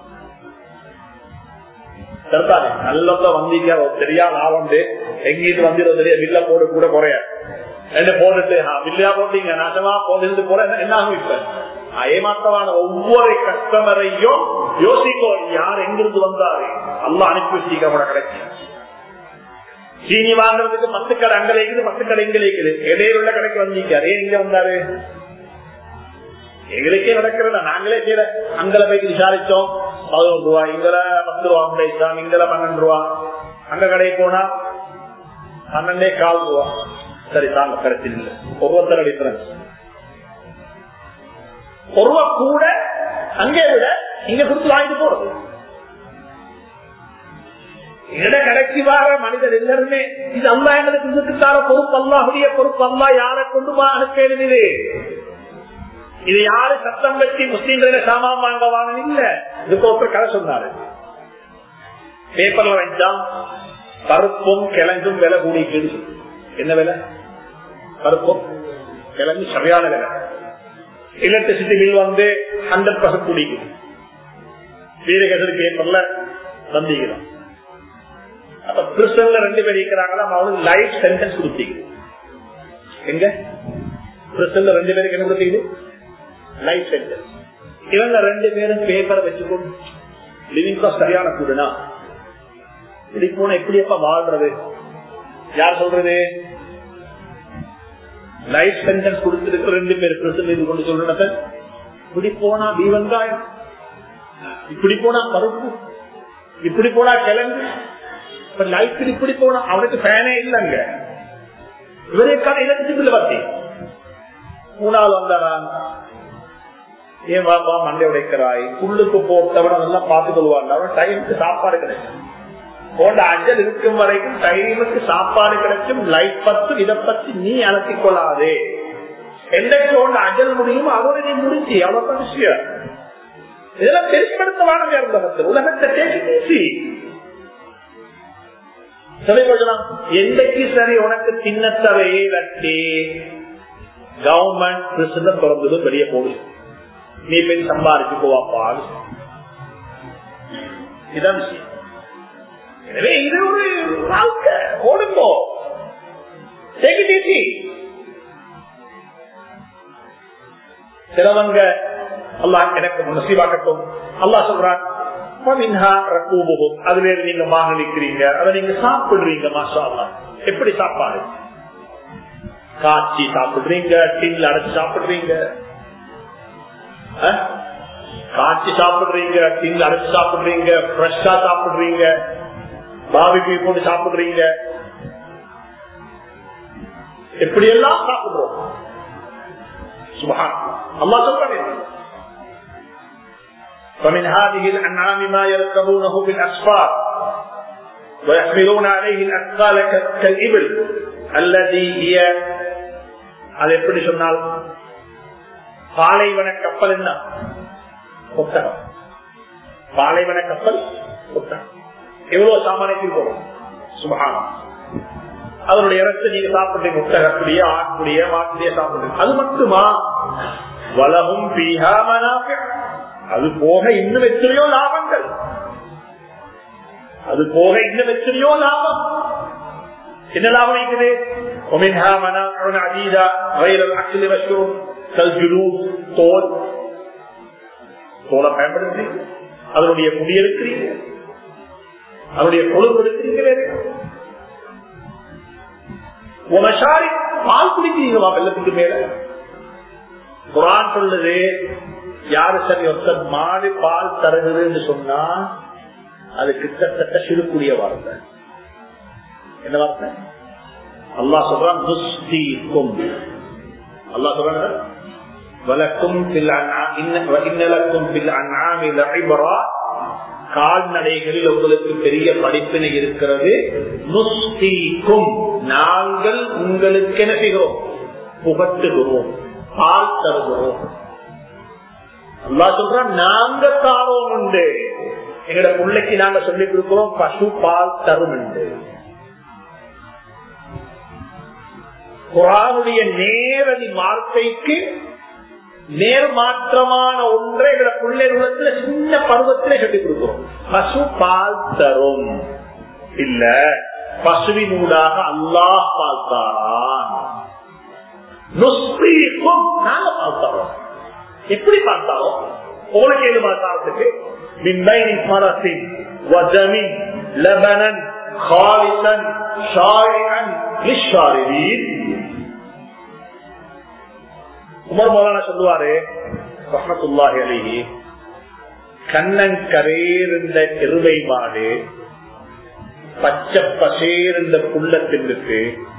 தருத்தானே. நல்ல வந்தீங்க தெரியா நான் வந்து எங்கிட்டு வந்துடும் தெரியா வில்ல போடு கூட குறைய ரெண்டு போட்டுட்டு வில்லையா போட்டீங்க நாசமா போட்டு போற என்ன ஆகும்? இப்ப ஏமாத்தமான ஒவ்வொரு கஸ்டமரையும் யோசிக்கோ, யார் எங்கிருந்து வந்தாரு அல்லா அனுப்பி வச்சிருக்க கிடைச்சி. சீனி வாங்குறதுக்கு 10 கடை அங்க இருக்குது, 10 கடை இங்க இருக்குது. இடையில உள்ள கடைக்கு வந்திருக்காரு. ஏன் இங்க வந்தாரு? எங்களுக்கே நடக்கிறதா? நாங்களே செய்யற அங்கல போய் விசாரிச்சோம். 11 ரூபாய், இங்கல 10 ரூபா, இங்கல 12 ரூபா. அங்க கடைக்கு போனா 12.25 ரூபா. சரி தாங்க பிரச்சனை இல்லை. ஒருத்தர் டிஃபரன்ஸ் ஒருவா கூட அங்கே விட இங்க கொடுத்து வாங்கிட்டு போறது. இட கடைக்கு வார மனிதர் எல்லாருமே இது அல்லா எங்களுக்கு தார பொறுப்பு, அல்லாஹுடைய பொறுப்பு. அல்லா யாரை கொண்டு அனுப்பினது? இது யாரு சத்தம் கட்டி முஸ்லீம்கள சாமான் வாங்க வாங்க இல்ல. இதுக்கு ஒருத்தர் கதை சொன்னாரு. பேப்பர்ல வச்சான் பருப்பும் கிழங்கும் விலை கூடிக்கு. என்ன விலை? பருப்பும் கிழங்கு சரியான விலை. எலக்ட்ரிசிட்டி பில் வந்து 100% கூடிக்குது. வீரகேசரி பேப்பர்ல வந்திக்கிறோம். அப்ப பிரிசன்ல 2 பேர் இருக்கிறாங்களா, அவங்களுக்கு லைஃப் சென்டென்ஸ் கொடுத்தீங்க. எங்க பிரிசன்ல 2 பேருக்கு என்ன கொடுத்தீங்க? Life sentence. இவங்க 2 பேரும் பேப்பரை வச்சுக்கொண்டு லிவிங் காஸ்ட் சரியான கூடனா இப்படி போன எப்படி எப்ப வாழ்றது? யார் சொல்றது? லைஃப் சென்டென்ஸ் கொடுத்திருக்கிற 2 பேர் பிரசன் கொண்டு சொல்றத இப்படி போனா வெங்காயம், இப்படி போனா பருப்பு, இப்படி போனா கிழங்கு, லைஃப் இப்படி போனா அவனுக்கு ஃபேனே இல்லைங்க. இவருக்கான இலக்கியத்தில் பத்தி 3 வந்தாரான். ஏன் வாப்பா மண்டை உடைக்கிறாய், புல்லுக்கு போட்டவன் அதெல்லாம் பார்த்து கொள்வாங்க. அவன் டைமுக்கு சாப்பாடு கிடைக்கும், போன்ற அஞ்சல் இருக்கும் வரைக்கும் டைமுக்கு சாப்பாடு கிடைக்கும். லைஃப் பத்து இதை பத்தி நீ அலத்திக் கொள்ளாதே. என்னைக்கு ஒன்று அஞ்சல் முடியும் அதோட நீ முடிச்சு அவ்வளவு விஷயம். இதெல்லாம் பெருசுபடுத்தவான உலகத்தை பேசி என்னைக்கு சரி உனக்கு சின்னத்தவையே லட்டி கவர்மெண்ட் பிரசிடம் பிறந்ததும் வெளியே போடு, நீ போய் சம்பாதிச்சு போவாப்பா. இதான் விஷயம். எனவே இது ஒரு வாழ்க்கை. ஓடுங்கோ, சிலவங்க அல்லாஹ் எனக்கு நசீபாக்கட்டும். அல்லாஹ் சொல்றான் அதுல நீங்க மாநிலிக்கிறீங்க, அதை நீங்க சாப்பிடுறீங்க. மாஷா அல்லாஹ். எப்படி சாப்பாடு? காய்ச்சி சாப்பிடுறீங்க, டின்ல அடைச்சு சாப்பிடுறீங்க, காய்ச்சி சாப்பிடுறீங்க, டின்ல அடைச்சு சாப்பிடுறீங்க, ஃப்ரெஷ்ஷா சாப்பிடுறீங்க, பாபிக்கு போட்டு சாப்பிடுறீங்க. எப்படி எல்லாம் சாப்பிடுறோம். சுப்ஹான் அல்லாஹ் சொல்றான் فمن هذه الأنعام ما يركبونه بالأسفار ويحملون عليه الأثقال كالإبل الذي هي அது எப்படி சொன்னால் பாலைவன கப்பல் என்ன புத்தகம், பாலைவன கப்பல் புத்தகம் எவ்வளவு சாமானியத்தில் போகும். சுப்ஹான். அதனுடைய இடத்தை நீங்க சாப்பிடுறீங்க, புத்தகக்கூடிய ஆட்டுடைய மாட்டுடைய சாப்பிடுறீங்க. அது மட்டுமா? வலகும் பீஹா மனாஃபி, அது போக இன்னும் எத்தனையோ லாபங்கள், அது போக இன்னும் எத்தனையோ லாபம். என்ன லாபம் இருக்குது? ومنها منافع عديدة غير الأكل والشرب كالجلود, தோல், தோலை பயன்படுத்துறீங்க, அதனுடைய முடி எடுக்கிறீங்க, அதனுடைய கொழுப்பு எடுக்கிறீங்க, பால் குடிக்கிறீங்களா வெள்ளத்துக்கு மேல. குர்ஆன் சொல்லுது, யாரு சரி ஒருத்தர் மாடு பால் தருகுதுன்னு சொன்னா அது கிட்டத்தட்ட சிறுக்குடிய வார்த்தை. என்ன வார்த்தை? அல்லாஹ் சொல்றான் துஸ்தீக்கும். அல்லாஹ் சொல்றான் வலக்கும் இன்னலக்கும் பில் அன்ஆமி லஇப்ரா, கால்நடைகளில் உங்களுக்கு பெரிய படிப்பினை இருக்கிறது. நுஸ்தீக்கும், நாங்கள் உங்களுக்கு என்ன செய்கிறோம்? புகட்டுகிறோம், பால் தருகிறோம். அல்லாஹ் சொல்றான் நாங்க தாரோம் உண்டு, எங்கட பிள்ளைக்கு நாங்க சொல்லிக் கொடுக்கிறோம் பசு பால் தரும் உண்டு. குர்ஆனுடைய நேரடி வார்த்தைக்கு நேர்மாற்றமான ஒன்றை எங்கட பிள்ளைகளத்துல சின்ன பருவத்திலே சொல்லிக் கொடுக்கிறோம். பசு பால் தரும் இல்ல, பசுவினூடாக அல்லாஹ் பால் தாரான். நுஸ்தீக்கும், நாங்க பால் தரோம். எப்படி பார்த்தாலும் உங்களுக்கு ஏழு மாதத்துக்கு மின்பைனி ஃபரஸின் வஜமின் லபனன் காலிசன் ஷாரிஅன் லிஷாரிபீன். உமர் மௌலானா சொல்லுவாரு ரஹ்மத்துல்லாஹி அலைஹி, கண்ணங்கரேர்ந்த எருமை மாடு பச்சை பசேர்ந்த புள்ளத்திற்கு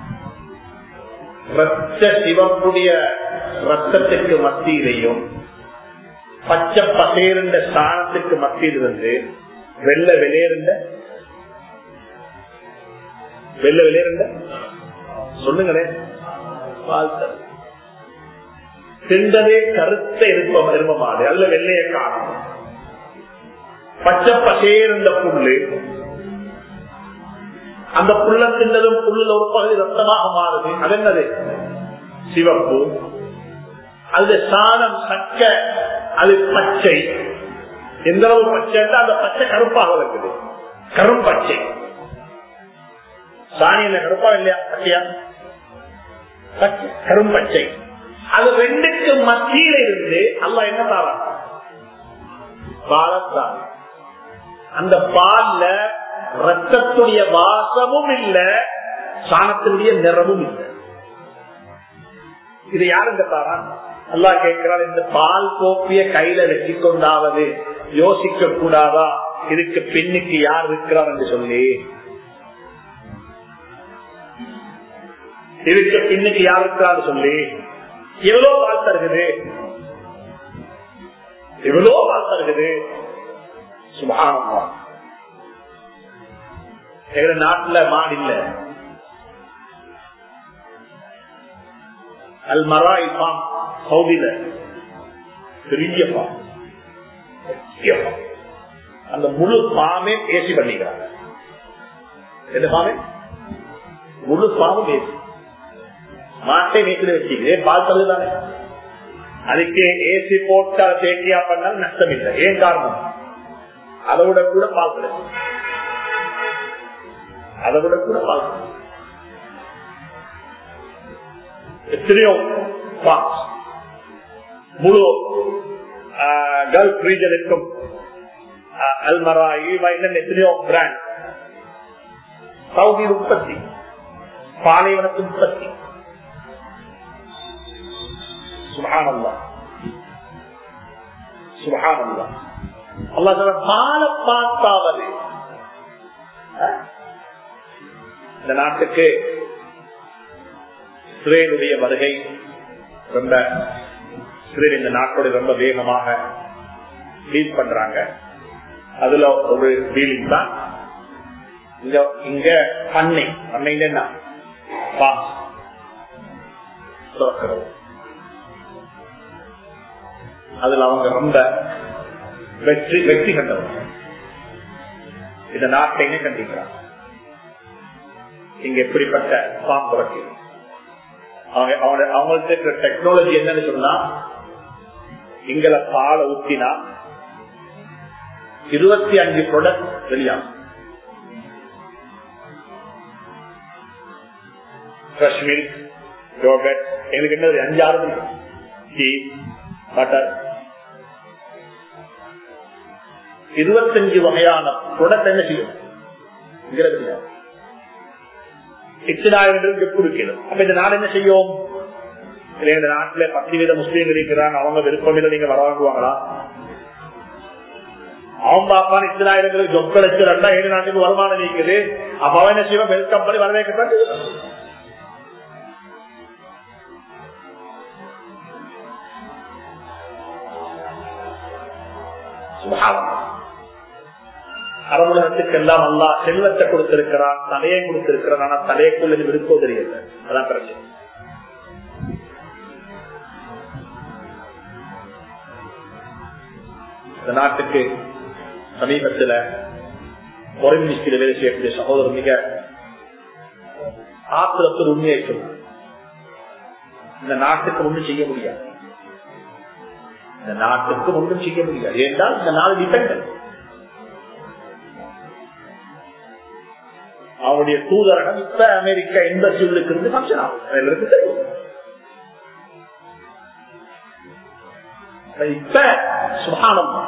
ரத்த சிவப்புடைய ரத்தத்துக்கு மத்தியிலையும் பச்சை பசேர்ந்த ஸ்தானத்துக்கு மத்தியில் இருந்து வெள்ளை வெளியேறுந்த சொல்லுங்களேன் வாழ்த்தல் திண்டதே கருத்த எருமமாடு அல்ல வெள்ளைய காணும். பச்சை பசேர்ந்த புல்லு, அந்த புல்ல திண்டதும் புல்லுல ஒரு பகுதி ரத்தமாக மாறுது. அது என்னது? சிவப்பு. அது சாணம் சக்க, அது பச்சை. எந்த அளவு பச்சை, அந்த பச்சை கருப்பாக இருக்குது, கரும் பச்சை. சாணியில கருப்பா இல்லையா? பச்சையா? கரும் பச்சை. அது ரெண்டுக்கு மத்தியில இருந்து அல்லாஹ் என்ன தாரா? பாலத்தான். அந்த பால்ல ரத்தத்துடைய வாசமும் இல்ல, சாணத்தினுடைய நிறமும் இல்லை. இது யாருங்க தாரா? அல்லாஹ் கேட்கிறார், இந்த பால் கோப்பிய கையில வச்சு கொண்டாவது யோசிக்க கூடாதா இதுக்கு பின்னுக்கு யார் இருக்கிறார் என்று சொல்லி? இதுக்கு பின்னுக்கு யார் இருக்கிறார் சொல்லி எவ்வளவு பால் தருகிறது, எவ்வளவு பால் தருகிறது. சுப்ஹானல்லாஹ். எங்க நாட்டுல மாடு இல்ல. அல் மராய் ஃபார்ம் சவுதியில பெரிய ஃபார்ம், அந்த முழு ஃபார்மே ஏசி பண்ணிக்கிறாங்க. எந்த ஃபார்மே? முழு ஃபார்மும் ஏசி. மாட்டை வீட்டில் வச்சுக்கிறே பால் தருதானே, அதுக்கு ஏசி போட்டு தேக்கியா பண்ணாலும் நஷ்டம் இல்லை. ஏன் காரணம்? அதை விட கூட பால் கிடைக்கும், அதை விட கூட பால். எத்தனையோ முழு கல்ஃப் ரீஜனுக்கும் அல்மரா எத்தனையோ பிராண்ட் சவுதி உற்பத்தி, பாலைவனத்தின் உற்பத்தி. சுப்ஹானல்லாஹ், சுப்ஹானல்லாஹ். அல்லாஹ் சொல்ற பாலை பார்த்தாவது இந்த நாட்டுக்கு இஸ்ரேலுடைய வருகை ரொம்ப, இஸ்ரேல் இந்த நாட்டோட ரொம்ப வேகமாக டீல் பண்றாங்க. அதுல ஒரு டீலிங் தான் இங்க பண்ணை. பண்ணைங்க என்ன? திறக்கிறது. அதுல அவங்க ரொம்ப வெற்றி கண்டவங்க. இந்த நாட்டை கண்டிக்கிறாங்க. இங்க எப்படிப்பட்ட ஃபார்ம் திறக்கு, அவங்கள்ட்ட இருக்கிற டெக்னாலஜி என்னன்னு சொன்னா, இங்கல பாலை ஊத்தினா 25 ப்ராடக்ட் வெளியாகும். ஃப்ரெஷ் மில்க், யோகர்ட், எங்களுக்கு என்ன 5-6 டீ, பட்டர், 25 வகையான ப்ராடக்ட் என்ன செய்யும் இங்க. கொடுக்கணும். அப்ப இந்த நாடு என்ன செய்யும்? இந்த நாட்டுல 10% முஸ்லீம்கள் இருக்கிறாங்க, அவங்க விருப்பம் இல்லை, நீங்க வரவாங்குவாங்களா? அவன் பாப்பான் இஸ்லாயிரங்களுக்கு ஜொப் கிடைச்சிடா, 7 நாட்டுக்கு வருமானம் நீக்குது. அப்ப அவன் என்ன செய்வான்? வெல்கம் பண்ணி வரவேற்கத்தான். அரபுலகத்துக்கு எல்லாம் அல்லாஹ் செல்வத்தை கொடுத்திருக்கிறான், தலையை கொடுத்திருக்கிறான். ஆனா தலையக்குள்ள விருப்பம் தெரியல. அதான் பிரச்சனை. இந்த நாட்டுக்கு சமீபத்தில் ஒரு மினிஸ்ட்ரியில் வேலை செய்யக்கூடிய சகோதரர் மிக ஆத்திரத்தில் உண்மையை சொன்னார். இந்த நாட்டுக்கு ஒன்றும் செய்ய முடியாது, இந்த நாட்டுக்கு ஒன்றும் செய்ய முடியாது. ஏனென்றால் இந்த நாடு டிபெண்டன்ட். அவருடைய தூதரகம் இப்ப அமெரிக்கா எம்பசிகளுக்கு இருந்து ஃபங்க்ஷன் ஆகும். எல்லாருக்கும் தெரியும். இப்ப சுப்ஹானல்லாஹ்,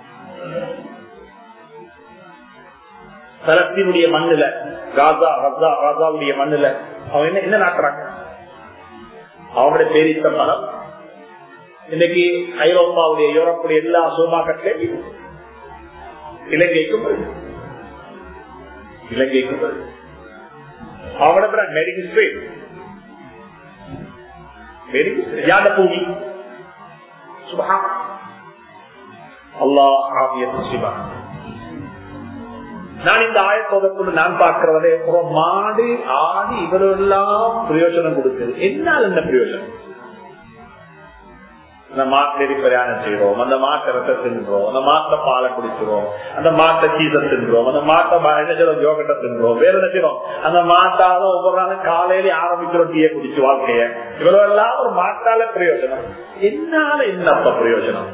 பலஸ்தீனுடைய மண்ணுல, காசாவுடைய மண்ணுல அவங்க என்ன நாட்டுறாங்க? அவங்களுடைய பேரித்த மரம் இன்னைக்கு ஐரோப்பாவுடைய, யூரோப்புடைய எல்லா சூமாக்கத்திலும் இலங்கைக்கும் வருது. இலங்கைக்கும் வருது. அவங்களோட மெடிக்கல் ஸ்ட்ரீட், மெடிக்கல் பூமி. சுப்ஹான் அல்லாஹ் ஆவியத்து சிவா. நான் இந்த ஆயத்தோடு நான் பார்க்கிறதே ஒரு மாடு ஆடி இவரெல்லாம் பிரயோஜனம் கொடுக்குது. என்னால் என்ன பிரயோஜனம்? அந்த மாட்டு பிரயாணம் செய்யறோம், அந்த மாட்டை ரத்த தின்றோம், அந்த மாட்டை பாலை குடிக்கிறோம், அந்த மாட்டை சீச தின்றோம், அந்த மாட்டை யோகத்தை தின்றோம், வேற என்ன செய்யறோம்? அந்த மாட்டால ஒவ்வொரு நாளும் காலையில ஆரம்பிக்கிறோம் டீயை குடிச்சு வாழ்க்கைய. இவ்வளவு எல்லாம் ஒரு மாட்டால பிரயோஜனம். என்னால என்னப்ப பிரயோஜனம்?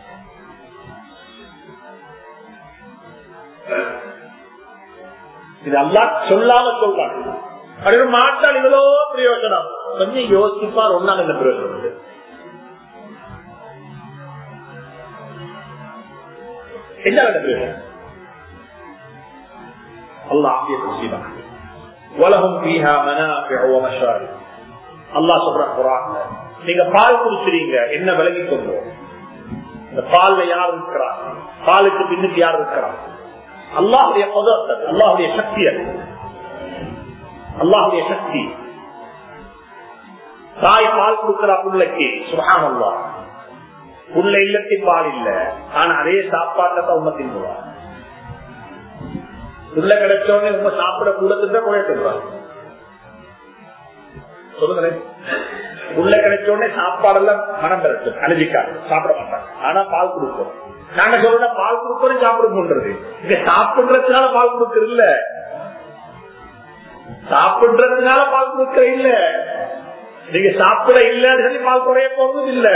இது அல்லாஹ் சொல்லாம சொல்றாங்க. அப்படி ஒரு மாட்டால் இவ்வளோ பிரயோஜனம். கொஞ்சம் யோசிப்பார், ஒன்னால என்ன பிரயோஜனம்? என்ன நடக்குது? அல்லாஹ் ஆஃபியத் நசீபாக. வலஹும் ஃபீஹா மனாஃபிஉ வ மஷாரிப். அல்லாஹ் சொல்ற குர்ஆன்ல நீங்க பால் குடிச்சிரீங்க, என்ன விளங்கிக் கொண்டு இந்த பால்ல யார் இருக்கிறா, பாலுக்கு பின்னுக்கு யார் இருக்கிறா? அல்லாஹுடைய குதிரத், அல்லாஹுடைய சக்தி, அல்லாஹுடைய சக்தி. தாய் பால் கொடுக்கிறா புள்ளைக்கு, சுப்ஹானல்லாஹ். புள்ள இல்லத்தின் பால் இல்ல, ஆனா அதே சாப்பாட்டை உண்மை தின்னுவார். புள்ள கிடைச்சோடனே உங்க சாப்பிட கூடத்துல குறைக்கிறார். சொல்லுங்களேன், உள்ள கிடைச்சோடனே சாப்பாடெல்லாம் மனம் பெறட்டும், அழுதிக்காது, சாப்பிட மாட்டாங்க. ஆனா பால் கொடுப்போம். நாங்க சொல்ற பால் கொடுப்போம் சாப்பிடுறது, இங்க சாப்பிடுறதுனால பால் கொடுக்கறது இல்ல, சாப்பிடுறதுனால பால் கொடுக்கற இல்ல, நீங்க சாப்பிட இல்லன்னு சொல்லி பால் குறைய போறதும் இல்ல.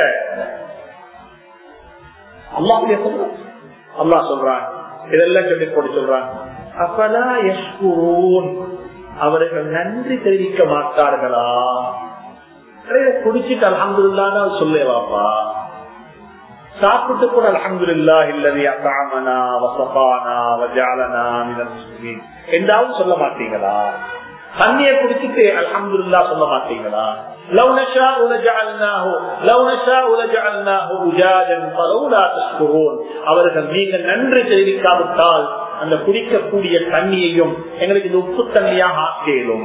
அல்லாஹ் சொல்றான், இதெல்லாம் சொல்லி போட்டு சொல்றான், அப்பலா யஷ்குரூன், அவர்கள் நன்றி தெரிவிக்க மாட்டார்களா? குடிச்சிட்டு அல்ஹம்துலில்லாஹ் சொல்லேவாப்பா, சாப்பிட்டு கூட அல்ஹம்துலில்லாஹ் இல்லதி அத்அமனா வஸகானா வஜஅலனா மினல் முஸ்லிமீன் என்றாலும் சொல்ல மாட்டீங்களா? தண்ணியை குடிச்சிட்டு அல்ஹம்துலில்லாஹ் சொல்ல மாட்டீங்களா? லவ் நஷாஉ லஜஅல்னாஹு உஜாஜன் ஃபலௌலா தஷ்குரூன், அவர்கள் நீங்க நன்றி தெரிவிக்காவிட்டால் அந்த குடிக்கக்கூடிய தண்ணியையும் எங்களுக்கு இது உப்பு தண்ணியாக ஆக்கேலும்,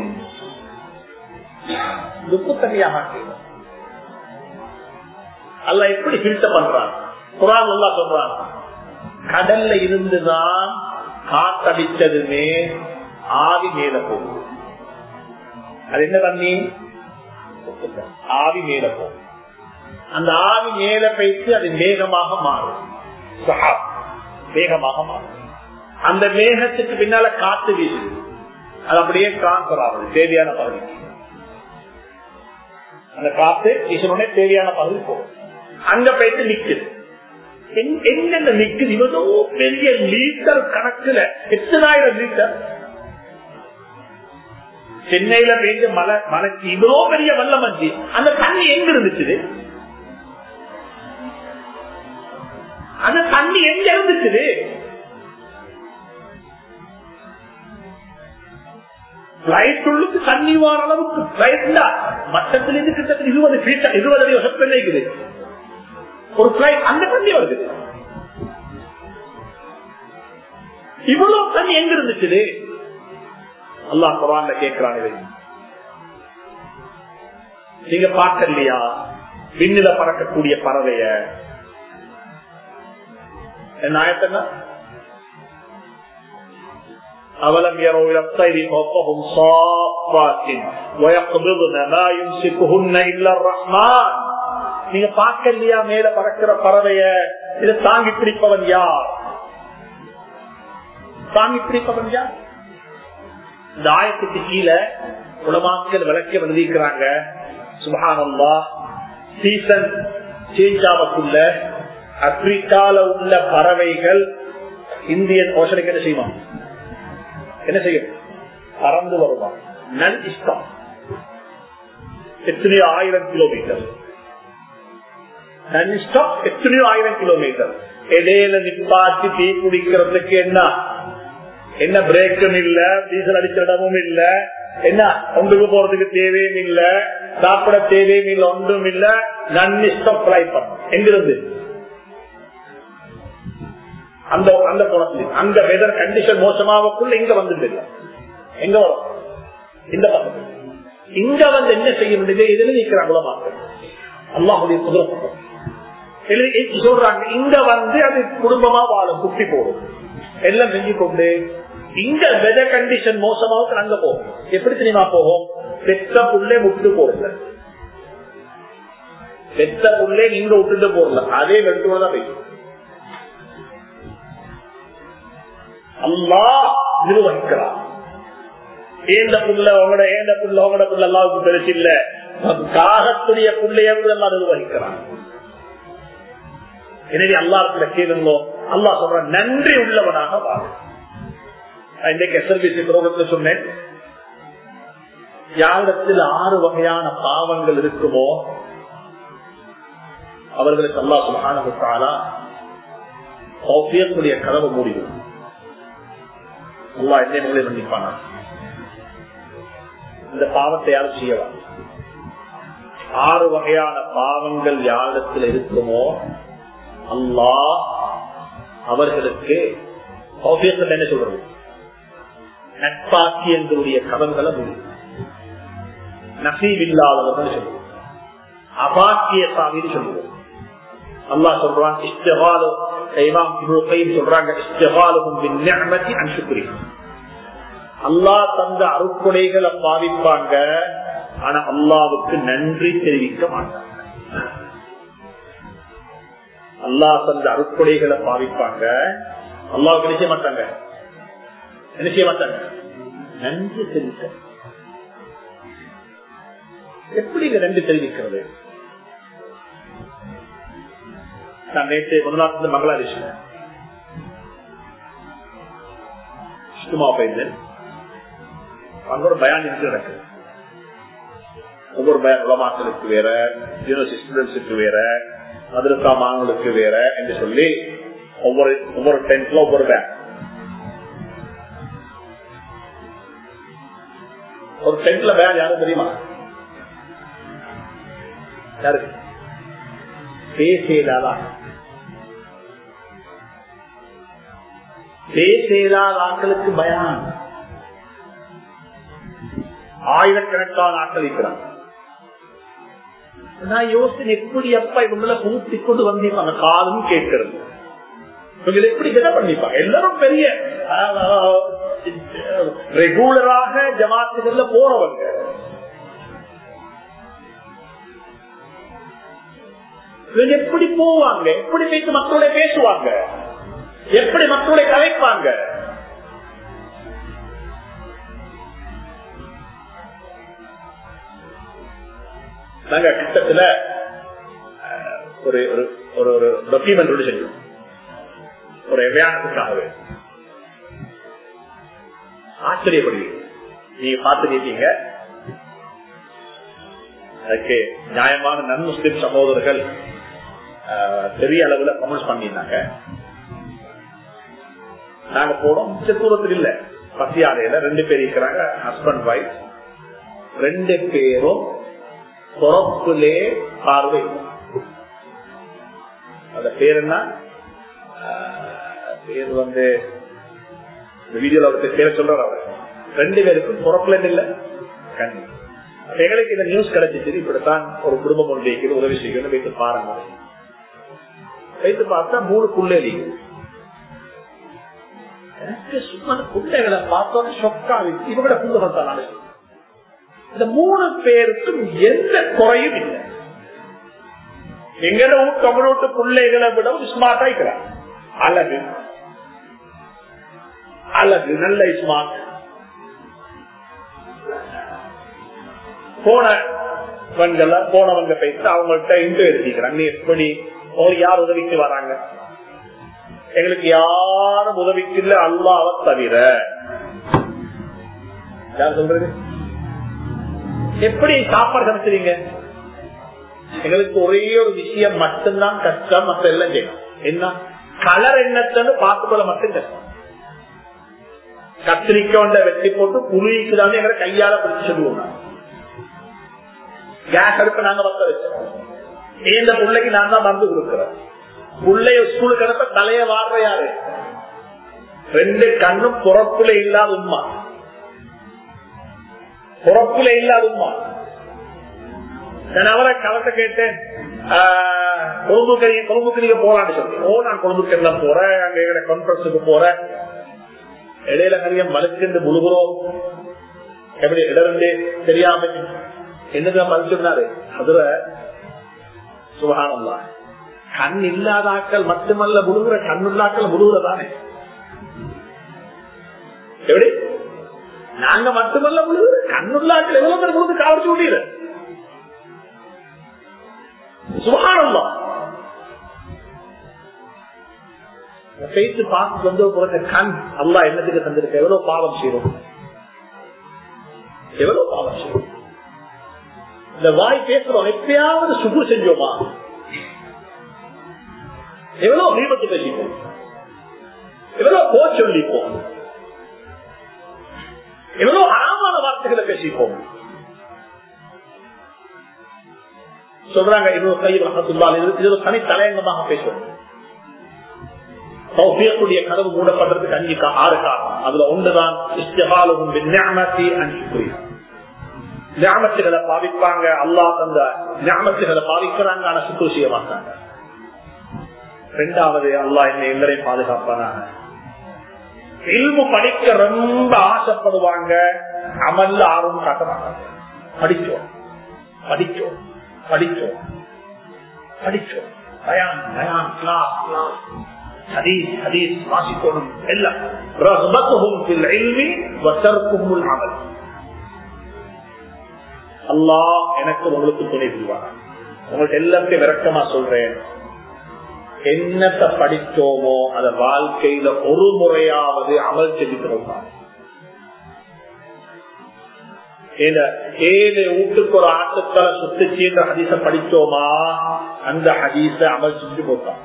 உப்பு தண்ணியாக ஆக்கேலும். அல்லாஹ் எப்படி ஃபில்டர் பண்றான்? குர்ஆன் அல்லாஹ் சொல்றான், கடல்ல இருந்துதான் காத்தடிச்சதுமே ஆவி மேல போகும். அது என்ன தண்ணி? ஆவி மேல போகும். அந்த ஆவி மேல போயிட்டு அது மேகமாக மாறும், மேகமாக மாறும். அந்த மேகத்துக்கு பின்னால காத்து வீசுது, அது அப்படியே டிரான்ஸ்பர் ஆகுது தேவையான பகுதிக்கு. அந்த காத்து வீசணுன்னே தேவையான பகுதி போகும், அங்க போயிட்டு நிக்குது. எங்க நிக்குது? இவ்வளவு பெரிய லிட்டர் கணக்குல, எத்தனாயிரம் லிட்டர் சென்னையில பெய்து மலைக்கு இவ்வளவு பெரிய வெள்ளம் வந்து அந்த தண்ணி எங்க இருந்துச்சு? அந்த தண்ணி எங்க இருந்துச்சு? பிளைட்டுள்ளுக்கு தண்ணி வார அளவுக்கு பிளைட்ல மட்டத்திலிருந்து கிட்டத்தட்ட 20 ஃபீட் 20 அடி உசப்பு இருக்குது ஒரு பிளைட், அந்த தண்ணி வருது. இவ்வளவு தண்ணி எங்க இருந்துச்சு? அல்லாஹ் குர்ஆன்ல கேட்கிறான், நீங்க பார்க்கலையா விண்ணில பறக்கக்கூடிய பறவைய? என்ன ஆயத்தன்னா, அவலம் யரௌ இலா த்ஸைரி ஃபௌகஹும் ஸாஃபாத்தின் வயக்பிதுன மா யும்சிகுஹுன்ன இல்லா அர்-ரஹ்மான். நீங்க பார்க்கலையா மேல பறக்கிற பறவைய? இதை தாங்கி பிடிப்பவன் யார்? தாங்கி பிடிப்பவன் யார்? இந்த ஆயத்துக்கு கீழே உலமாக்கள் விளக்கம் எழுதிக்கிறாங்க. சுப்ஹானல்லாஹ், சீசன் சேஞ்ச் ஆகக்குள்ள ஆப்பிரிக்கால உள்ள பறவைகள் இந்தியன் ஓஷனுக்கு என்ன செய்வான்? என்ன செய்யும்? பறந்து வருவான். நன் இஷ்டம் எத்தனையோ 1000 கிலோமீட்டர், நன் இஷ்டம் எத்தனையோ 1000 கிலோமீட்டர். இடையில நிப்பாட்டி டீ குடிக்கிறதுக்கு என்ன பிரேக்கும் இல்ல, டீசல் அடிச்ச இடமும் இல்ல, என்ன ஒன்றுக்கு போறதுக்கு தேவையும் இல்ல, சாப்பிட தேவையும் இல்ல, ஒன்றும் இல்ல. நன்னிஷ்டம் ஃபிளை பண்ணும். எங்கிருந்து? அந்த குளத்துல அந்த வெதர் கண்டிஷன் மோசமாகக்குள்ள இங்க வந்துட்டு எங்க வரும்? இந்த பக்கத்தில் இங்க வந்து என்ன செய்ய முடியுது? இதுல நிற்கிறாங்க உலமாக்கள், அல்லாஹ்வுடைய குதிரத் சொல்றாங்க. இங்க வந்து அது குடும்பமா வாழும், குட்டி போடும், எல்லாம் செஞ்சு கொண்டு இங்க வெதர் கண்டிஷன் மோசமாக அங்க போகும். எப்படி தெரியுமா போகும்? பெத்த புள்ளே விட்டு போறல, பெத்த புள்ளே நீங்க விட்டுட்டு போறல, அதே வெட்டுவதான் போயிடும். அல்லாஹ் நிர்வகிக்கிறார். ஏந்த புள்ள உங்களோட புள்ள அல்லாவுக்கு பெருசு இல்ல, காகத்துடைய புள்ளைய எல்லாம் நிர்வகிக்கிறார். எனவே அல்லாஹ்விட கேளுங்க. அல்லாஹ் சொல்ற நன்றி உள்ளவனாக வாழும். இன்றைக்கு எஸ்எல்பிசி புரோகத்தில் சொன்னேன், யாரிடத்தில் 6 வகையான பாவங்கள் இருக்குமோ அவர்களுக்கு அல்லாஹ் சுப்ஹானஹு வ தஆலா தௌஃபீக்குடைய கதவை மூடிடும். அல்லாஹ் என்ன மூலை மன்னிப்பானா? இந்த பாவத்தை யாரும் செய்யலாம். 6 வகையான பாவங்கள் யாரிடத்தில் இருக்குமோ அல்லாஹ் அவர்களுக்கு தௌஃபீக் என்ன சொல்றது, நட்பாக்கியங்களுடைய கதவுகளை மூடும். நசீப் இல்லாதவர்கள் சொல்லுவோம், அபாக்கிய சாமின்னு சொல்லுவோம். அல்லாஹ் சொல்றான் இஸ்திகாலு, இமாம் இப்னு கைம் சொல்றாங்க இஸ்திகாலுஹும் பின்னிஅமதி அன் ஷுக்ரி. அல்லாஹ் தந்த அருட்கொடைகளை பாவிப்பாங்க, ஆனா அல்லாஹ்வுக்கு நன்றி தெரிவிக்க மாட்டாங்க. அல்லாஹ் தந்த அருட்கொடைகளை பாவிப்பாங்க, அல்லாஹ்வுக்கு என்ன செய்ய மாட்டாங்க, என்ன செய்ய மாட்டாங்க, நன்றி தெரிவிக்க. எப்படி நன்றி தெரிவிக்கிறது? நான் நேற்று முதலாவது பங்களாதேஷ் சும்மா போயிருந்தேன். அங்க ஒரு பயான் நடக்குது. ஒவ்வொரு பயான் உலமாக்களுக்கு வேற, யூனிவர்சிட்டி ஸ்டூடெண்ட்ஸுக்கு வேற, மதரசா மாணவர்களுக்கு வேற என்று சொல்லி ஒவ்வொரு டென்த்ல ஒவ்வொரு பேங்க். ஒரு டென்த்ல பேங்க் யாரும் தெரியுமா? யாருக்கு பேசேலாத ஆட்களுக்கு பயான் ஆயிரக்கணக்கான ஆட்கள் இருக்கிறாங்க. நான் யோசனை எப்படி அப்பா இவங்களை கூட்டி கொண்டு வந்திருப்பாங்க, காலும் கேட்கறது இவங்க எப்படி என்ன பண்ணிப்பாங்க. எல்லாரும் பெரிய ரெகுலராக ஜமாத்துகள்ல போறவங்க. இவங்க எப்படி போவாங்க, எப்படி பேசி மக்களோட பேசுவாங்க, எப்படி மக்களோட கலைப்பாங்க. நாங்க கிட்டத்துல ஒரு டாக்குமெண்ட் செஞ்சோம், ஒரு வியானத்துக்காகவே. ஆச்சரியப்படுவீங்க, நீங்க பார்த்துருக்கீங்க. அதுக்கு நியாயமான நன் முஸ்லிம் சகோதரர்கள் பெரிய அளவுல கமெண்ட்ஸ் பண்ணிருந்தாங்க. நாங்க போனோம், மிச்ச தூரத்தில் இல்ல, பத்தியாலையில 2 பேர் இருக்கிறாங்க, ஹஸ்பண்ட் ஒய்ஃப். 2 பேரும் பொறப்பிலே பார்வை. அந்த பேர் என்ன, பேர் வந்து வீடியோல பேர சொல்றாரு அவர். 2 பேருக்கும் பொறப்புல இல்ல, கண்ணு. எங்களுக்கு இந்த நியூஸ் கிடைச்சிச்சு, இப்படித்தான் ஒரு குடும்பம் ஒன்று வைக்கிறது, உதவி செய்யணும், வைத்து பாருங்க. வைத்து பார்த்தா 3 பிள்ளைகள். எனக்கு சும்மா பிள்ளைகளை பார்த்தோம் ஷொக்கா. இவங்கள புள்ள பார்த்தாங்க. இந்த 3 பேருக்கும் எந்த குறையும் இல்லை. எங்கட தமிழோட்டு பிள்ளைகளை விட ஸ்மார்ட் ஆயிக்கிறாங்க. அழகு அழகு நல்ல ஸ்மார்ட். போனவங்க பேச அவங்கள்ட்ட இன்டர்வியூ எடுத்துக்கிறாங்க. எப்படி யார் உதவிக்கு வராங்க? எங்களுக்கு யாரும் உதவிக்கு இல்ல, அல்லாஹ்வை தவிர. யார் சொல்றது? எப்படி சாப்பாடு சமைச்சிருங்க? எங்களுக்கு ஒரே ஒரு விஷயம் மட்டும்தான் கஷ்டம், மற்ற எல்லாம் செய்யணும். என்ன கலர் என்னன்னு பார்த்துக்கொள்ள மட்டும் கஷ்டம். கத்திரிக்கோண்ட வெட்டி போட்டு புளிக்குதான் எங்களை கையால பிடிச்சு சொல்லுவோம். கேஸ் அடுப்ப நாங்க பத்த வச்சோம். இந்த பிள்ளைக்கு நான் தான் மருந்து கொடுக்கிறேன். பிள்ளைய ஸ்கூலுக்கு அனுப்ப தலைய வாடுற யாரு? 2 கண்ணும் புறப்புல இல்லாத உண்மை, புறப்புல இல்லாத உண்மை. நான் அவரை கலத்தை கேட்டேன், கொழும்புக்கு நீங்க போலான்னு சொல்லி. நான் கொழும்புக்கு எல்லாம் போறேன், அங்க கான்பரன்ஸுக்கு போறேன். இடையில நிறைய மலுக்கு முழுகிறோம். எப்படி இடர்ந்து தெரியாம என்னதான் மறுச்சுனாரு. அதுல சுபஹானல்லாஹ், கண் இல்லாத ஆட்கள் மட்டுமல்ல முழுகிற, கண்ணுள்ளாக்கள் முழுகிறதானே. எப்படி நாங்க மட்டுமல்ல முழுகிற, கண்ணுள்ளாக்கள் எவ்வளவு பேர் முழுது காவடிச்சு விடுற. சுபஹானல்லாஹ். பேச்சு பார்த்து வந்து பிறந்த கண் அல்லாஹ் என்னத்துக்கு தந்திருக்க? எவ்வளவு பாவம் செய்யணும், எவ்வளவு பாவம் செய்யணும். இந்த வாய் பேசுறோம், எப்பயாவது சுகுர் செஞ்சோமா? எவ்வளவு தீபத்து பேசிப்போம். எவ்வளவு போ சொல்லிப்போம், எவ்வளவு அறாமான வார்த்தைகளை பேசிப்போம். சொல்றாங்க இது ஒரு தனி தலையங்கமாக பேசுவோம். தௌஃபீக்குடைய கதவு மூடப்படுறதுக்கு 6 காரணம். அதுல ஒன்றுதான் இஸ்திகாலுஹும் பின்னிஅமதி அன் ஷுக்ரி. நிஅமத்துகளை பாவிப்பாங்க, அல்லாஹ் தந்த நிஅமத்துகளை பாவிக்கிறாங்க, ஆனா சுக்ர் செய்ய மாட்டாங்க. இரண்டாவது, அல்லாஹ் என்னை எல்லாரையும் பாதுகாப்பானாங்க. இல்மு படிக்க ரொம்ப ஆசைப்படுவாங்க, அமல்ல ஆர்வம் காட்ட மாட்டாங்க. படிச்சோம் படிச்சோம் படிச்சோம் படிச்சோம், பயான் பயான் கிளாஸ் கிளாஸ், ஹதீஸ் ஹதீஸ் வாசிக்கணும் எல்லாம். ரஹ்பத்துஹும் ஃபில் இல்மி வ தர்க்குஹுல் அமல். அல்லாஹ் எனக்கு உங்களுக்கு துணை புரிவார். உங்களுக்கு எல்லாத்தையும் விரக்கமா சொல்றேன், என்னத்தை படிச்சோமோ அத வாழ்க்கையில ஒரு முறையாவது அமல் செஞ்சுக்கிறோம். ஏழு வீட்டுக்கு ஒரு ஆட்டுக்களை சுத்துச்சு என்ற ஹதீஸ படிச்சோமா, அந்த ஹதீஸ அமல் செஞ்சு போட்டோம்.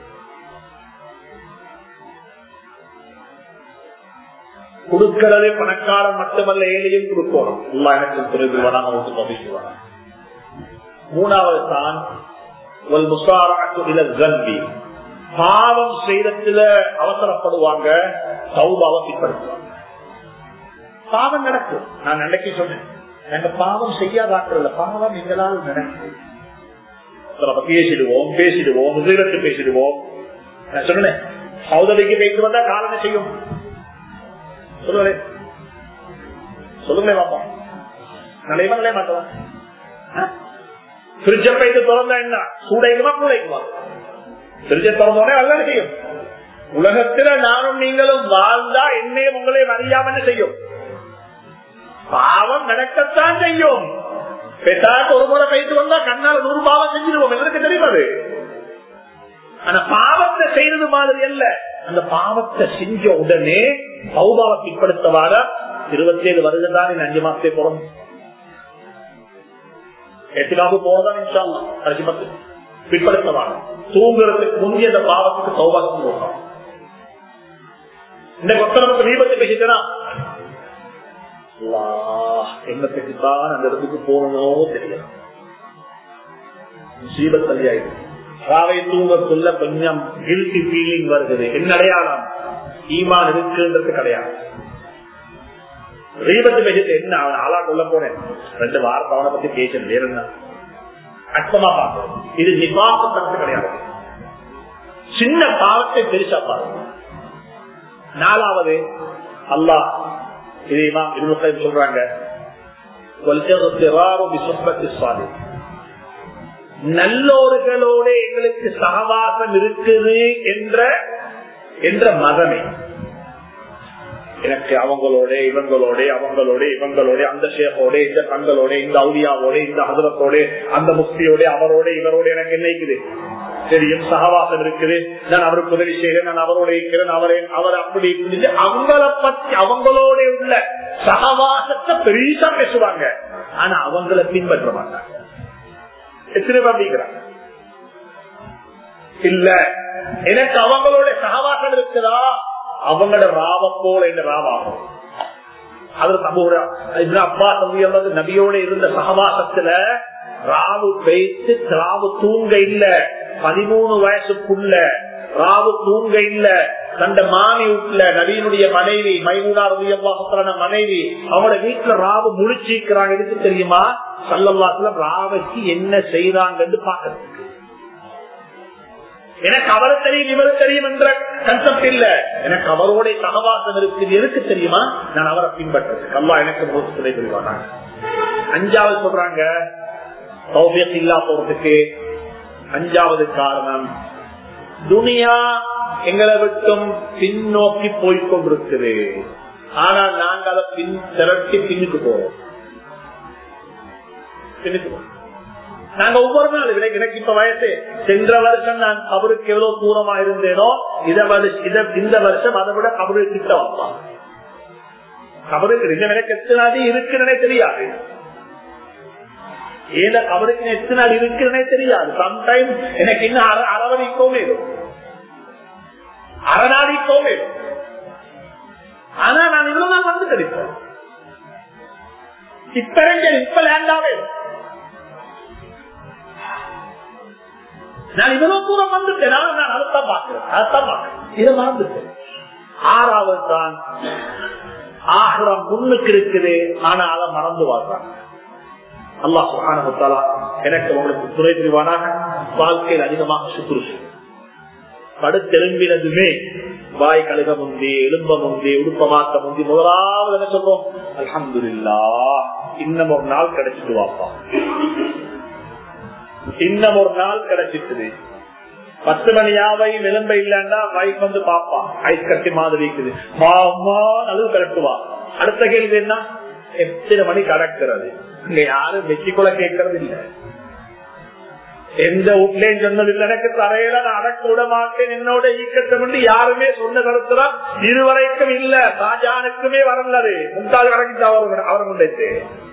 கொடுக்கிறதே பணக்காரன் மட்டுமல்ல, ஏழையும் கொடுக்கணும். எல்லாம் எனக்கு துறைவாங்க. மூணாவது தான் பாவம் செய்யறதுல அவசரப்படுவாங்க, தௌபாவை பின்பற்றுவாங்க. பாவம் நடக்கும். நான் அன்றைக்கு சொன்னேன், நாங்க பாவம் செய்யாதாக்குறதுல பாவம் எங்களால் நடக்கும். பேசிடுவோம் பேசிடுவோம் முதலீடு பேசிடுவோம். நான் சொன்னேன், சௌதரிக்கு பேசி வந்தா காரணம் செய்யும். சொல்லுங்களே சொல்லுங்களே பாப்பா, நினைவங்களே மாட்டோம். பிரிட்ஜ போயிட்டு திறந்தா என்ன சூடைக்குமா கூடைக்குமா? பிரிட்ஜ திறந்தோடனே எல்லாம் செய்யும். உலகத்துல நானும் நீங்களும் வாழ்ந்தா என்னையும் உங்களையும் அறியாம செய்யும். பாவம் நடக்கத்தான் செய்யும். பெட்டாக்கு ஒரு முறை போயிட்டு வந்தா கண்ணால் 100 பாவம் செஞ்சிருவோம், எனக்கு தெரியாது. ஆனா பாவத்தை செய்யறது மாதிரி அல்ல. அந்த பாவத்தை செஞ்ச உடனே தௌபாவை பிற்படுத்தவார 27 வருடத்தான் இந்த 5 மாசத்தை போறோம். எத்தினாவது போறதான் இன்ஷா அல்லாஹ் கடைசி 10 பிற்படுத்தவார தூங்குறதுக்கு முந்தைய அந்த பாவத்துக்கு தௌபா செஞ்சு இந்த கொத்தனமுக்கு தீபத்தை பேசிட்டா என்னத்துக்கு தான் அந்த இடத்துக்கு போகணோ தெரியாது. சீபத்தல்லியாயிருக்கு. ராவை தூங்கக்குள்ள கொஞ்சம் கில்ட்டி ஃபீலிங் வருகிறது. என்ன அடையாளம்? ஈமான் இருக்குன்றது கிடையாது. ரீபத்து பேசிட்டு என்ன அவன் ஆளா கொள்ள போனேன் 2 வாரத்தை அவனை பத்தி பேச வேற என்ன அற்பமா பார்க்கணும். இது நிபாச கருத்து கிடையாது. சின்ன பாவத்தை பெருசா பாருங்க. 4வது அல்லாஹ் இதையுமா இப்னு சொல்றாங்க, நல்லோர்களோட எங்களுக்கு சகவாசம் இருக்குது என்ற மதமே. எனக்கு அவங்களோட இவங்களோட அவங்களோட இவங்களோட அந்த ஷேகோட இந்த தங்களோட இந்த அவுலியாவோட இந்த ஹதரத்தோட அந்த முஃப்தியோட அவரோட இவரோட எனக்கு என்ன இருக்குது தெரியும், சகவாசம் இருக்குது. நான் அவருக்கு உதவி செய்கிறேன், நான் அவரோட இருக்கிறேன், அவர் அப்படி அவங்கள பத்தி அவங்களோட உள்ள சகவாசத்தை பெருசா பேசுவாங்க. ஆனா அவங்களை பின்பற்ற மாட்டாங்க. எத்தனை அப்படிங்கிறாங்க இல்ல, எனக்கு அவங்களோட சகவாசம் இருக்குதா, அவங்களோட ராவ போல இந்த ராவாகும். அப்பா தம்பி நபியோட இருந்த சகவாசத்துல ராவு பேச்சு ராவு தூங்க இல்ல. 13 வயசுக்குள்ள ராவு தூங்க இல்ல. தந்த மாமி வீட்டுல நபியினுடைய மனைவி மைமூனா ரலியல்லாஹு மனைவி அவங்களோட வீட்டுல ராவு முழிச்சிருக்கிறாங்க. எதுக்கு தெரியுமா? ஸல்லல்லாஹு அலைஹி வஸல்லம் ராவுக்கு என்ன செய்யறாங்கன்னு பாக்குறதுக்கு. எனக்கு அவரை தெரியும் இவரு தெரியும் என்ற கன்செப்ட் இல்ல. எனக்கு அவரோட சகவாசம் இருக்குது. எதுக்கு தெரியுமா? நான் அவரை பின்பற்றுறேன். அல்லாஹ் எனக்கு முழுக்க துணை புரிவாங்க. 5வது சொல்றாங்க தௌஃபீக் இல்லா போறதுக்கு 5வது காரணம், துனியா எங்களை விட்டும் பின்னோக்கி போய்கொண்டிருக்குது. ஆனால் நாங்க அதை பின் திரட்டி பின்னுக்கு போறோம். நாங்க ஒவ்வொரு நாள் எனக்கு இப்ப வயசு, சென்ற வருஷம் நான் கபருக்கு எவ்வளவு தூரமா இருந்தேனோ இந்த வருஷம் அதை விட கபரு கிட்ட வைப்பான். கபருக்கு எனக்கு எத்தனை நாள் இருக்குன்னே தெரியாது. ஏத கபருக்கு எத்தனை நாள் இருக்குன்னே தெரியாது. சம்டைம் எனக்கு இன்னும் அரவணைக்கவே அரணாடி போவேன். ஆனா நான் இவ்வளவு நாள் வந்து கிடைப்பேன். இப்ப லேண்டாவே நான் இவ்வளவு தூரம் வந்துட்டேன். நான் அதைத்தான் பார்க்கிறேன். இதை மறந்துட்டேன். ஆறாவது தான் ஆகிரம் முன்னுக்கு இருக்குது. ஆனா அதை மறந்து வாழ்றாங்க. அல்லாஹ் சுப்ஹானஹு வ தஆலா எனக்கு உங்களுக்கு துணை புரிவானாக. வாழ்க்கையில் அதிகமாக சுக்ர் செய்யும். படுத்தெலும்பினதுமே வாய் கழுக முந்தி, எலும்ப முந்தி, உடுப்பமாக்க முந்தி முதலாவது என்ன சொல்றோம்? அல்ஹம்துலில்லாஹ், இன்னும் ஒரு நாள் கிடைச்சிட்டு வாப்பா, இன்னும் ஒரு நாள் கிடைச்சிட்டு. 10 மணியாவை எலும்ப இல்லன்னா வாய்க்கு வந்து பாப்பா, ஐஸ் கட்டி மாதிரி இருக்குது, அளவு கரெக்டுவா. அடுத்த கேள்வி என்ன? எத்தனை மணி கடக்கிறது? இங்க யாரும் வெற்றிக்குள்ள கேட்கறது இல்ல. எந்த வீட்லயும் சொன்னது இல்லை, எனக்கு தரையில நான் அடக்க விட மாட்டேன், என்னோட ஈக்கத்தை யாருமே சொன்ன கருத்துறா இதுவரைக்கும் இல்ல. ஷாஜானுக்குமே வரலது. முந்தாள் கணக்கிட்டு அவரை கொண்டு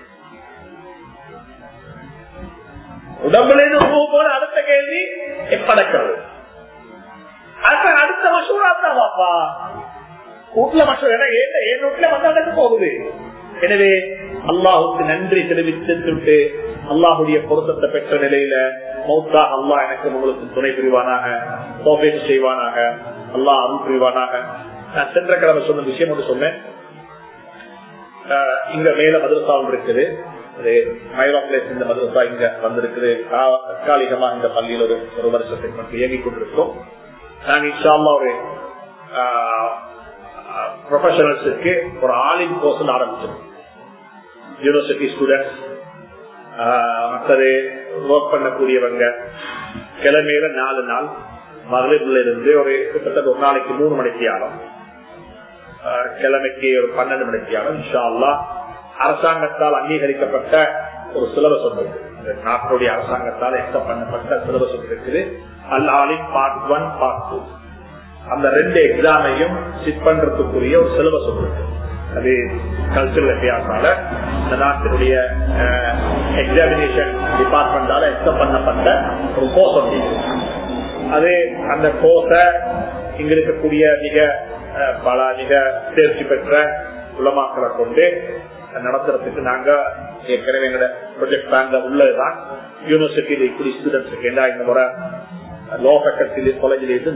உடம்புல இருந்து போன அடுத்த கேள்வி எப்படக்கிறது? அடுத்த மசூரா தான் பாப்பா வீட்டுல மசூரா என் வீட்டுல வந்து போகுது. எனவே அல்லாஹுக்கு நன்றி தெரிவித்து அல்லாஹுடைய பொருத்தத்தை பெற்ற நிலையில மௌத்தா அல்லாஹ் எனக்கு உங்களுக்கு துணை புரிவானாக, கோபேட் செய்வானாக, அல்லாஹ் அருள் புரிவானாக. நான் சென்ற கிழமை சொன்ன விஷயம் ஒன்று சொன்னேன். இங்க மேல மதரசாவும் இருக்குது, மைரோப்ளேஸ் இந்த மதரசா இங்க வந்திருக்குது. தற்காலிகமா இந்த பள்ளியில் ஒரு வருஷத்தை மட்டும் இயங்கிக் கொண்டிருக்கோம். நாங்க இன்ஷா அல்லாஹ் ஒரு ப்ரொஃபஷனல்ஸுக்கு ஒரு ஆலிம் கோர்ஸ் ஆரம்பிச்சோம். யூனிவர்சிட்டி ஸ்டூடெண்ட்ஸ், மற்றது ஒர்க் பண்ணக்கூடியவங்க கிழமையில 4 நாள் மகளிர்ல இருந்து ஒரு கிட்டத்தட்ட ஒரு நாளைக்கு 3 மணிக்கு ஆகும், கிழமைக்கு ஒரு 12 மணிக்கு ஆகும். இன்ஷா அல்லாஹ் அரசாங்கத்தால் அங்கீகரிக்கப்பட்ட ஒரு சிலபஸ் ஒன்று இருக்கு. நாட்டுடைய அரசாங்கத்தால் எக்ஸப்ட் பண்ணப்பட்ட சிலபஸ் ஒன்று இருக்குது. அல் ஆலிம் பார்ட் 1 பார்ட் 2. அந்த 2 எக்ஸாமையும் சிட் பண்றதுக்குரிய ஒரு சிலபஸ் ஒன்று இருக்கு. அது கல்ச்சரல் அஃபேர்ஸால இந்த நாட்டினுடைய எக்ஸாமினேஷன் டிபார்ட்மெண்டால எக்ஸப்ட் பண்ணப்பட்ட ஒரு கோர்ஸ் ஒன்று. அது அந்த கோர்ஸை இங்க இருக்கக்கூடிய மிக தேர்ச்சி பெற்ற உலமாக்களை கொண்டு நடத்துறதுக்கு நாங்க ஏற்கனவே எங்களோட ப்ரொஜெக்ட் பிளான்ல உள்ளதுதான். யூனிவர்சிட்டியில இப்படி ஸ்டூடெண்ட்ஸுக்கு இந்த முறை லா ஃபேக்கல்டி காலேஜில இருந்து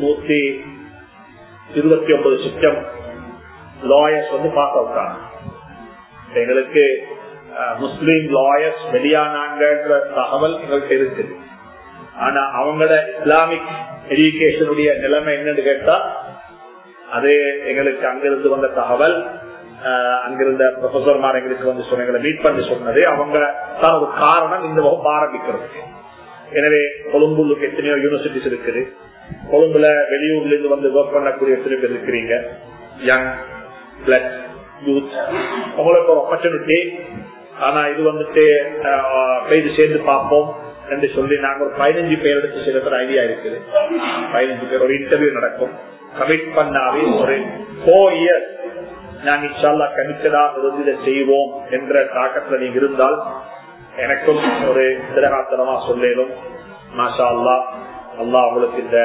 129 சிஸ்டம் லாயர்ஸ் வந்து பாஸ் அவுட் ஆனாங்க. எங்களுக்கு முஸ்லீம் லாயர்ஸ் வெளியானாங்கிற தகவல் எங்கள்கிட்ட இருக்குது. ஆனா அவங்களோட இஸ்லாமிக் எஜுகேஷனுடைய நிலைமை என்னன்னு கேட்டா, அது எங்களுக்கு அங்கிருந்து வந்த தகவல். அங்கிருந்த ப்ரொஃபசர்மார் எங்களுக்கு வந்து சொன்னங்களை மீட் பண்ணி சொன்னது அவங்க தான் ஒரு காரணம் இந்த வகுப்பு ஆரம்பிக்கிறது. எனவே கொழும்புக்கு எத்தனையோ யூனிவர்சிட்டிஸ் இருக்குது. கொழும்புல வெளியூர்ல இருந்து வந்து ஒர்க் பண்ணக்கூடிய எத்தனை பேர் இருக்கிறீங்க, யங் பிளட் யூத், உங்களுக்கு ஒரு ஆப்பர்ச்சுனிட்டி. ஆனா இது வந்துட்டு பேர் சேர்ந்து பார்ப்போம் என்று சொல்லி நாங்க ஒரு 15 பேர் எடுத்து செய்யற ஐடியா இருக்குது. 15 பேர் ஒரு இன்டர்வியூ நடக்கும். கமிட் பண்ணாவே ஒரு 4 இயர்ஸ் நாங்க இன்ஷா அல்லாஹ் கமிட்டடாக இருந்து செய்வோம் என்ற தாக்கத்துல நீங்க இருந்தால் எனக்கும் ஒரு திரகாத்தனமா சொல்லும். மாஷா அல்லாஹ், அல்லாஹ் உங்களுக்கு இந்த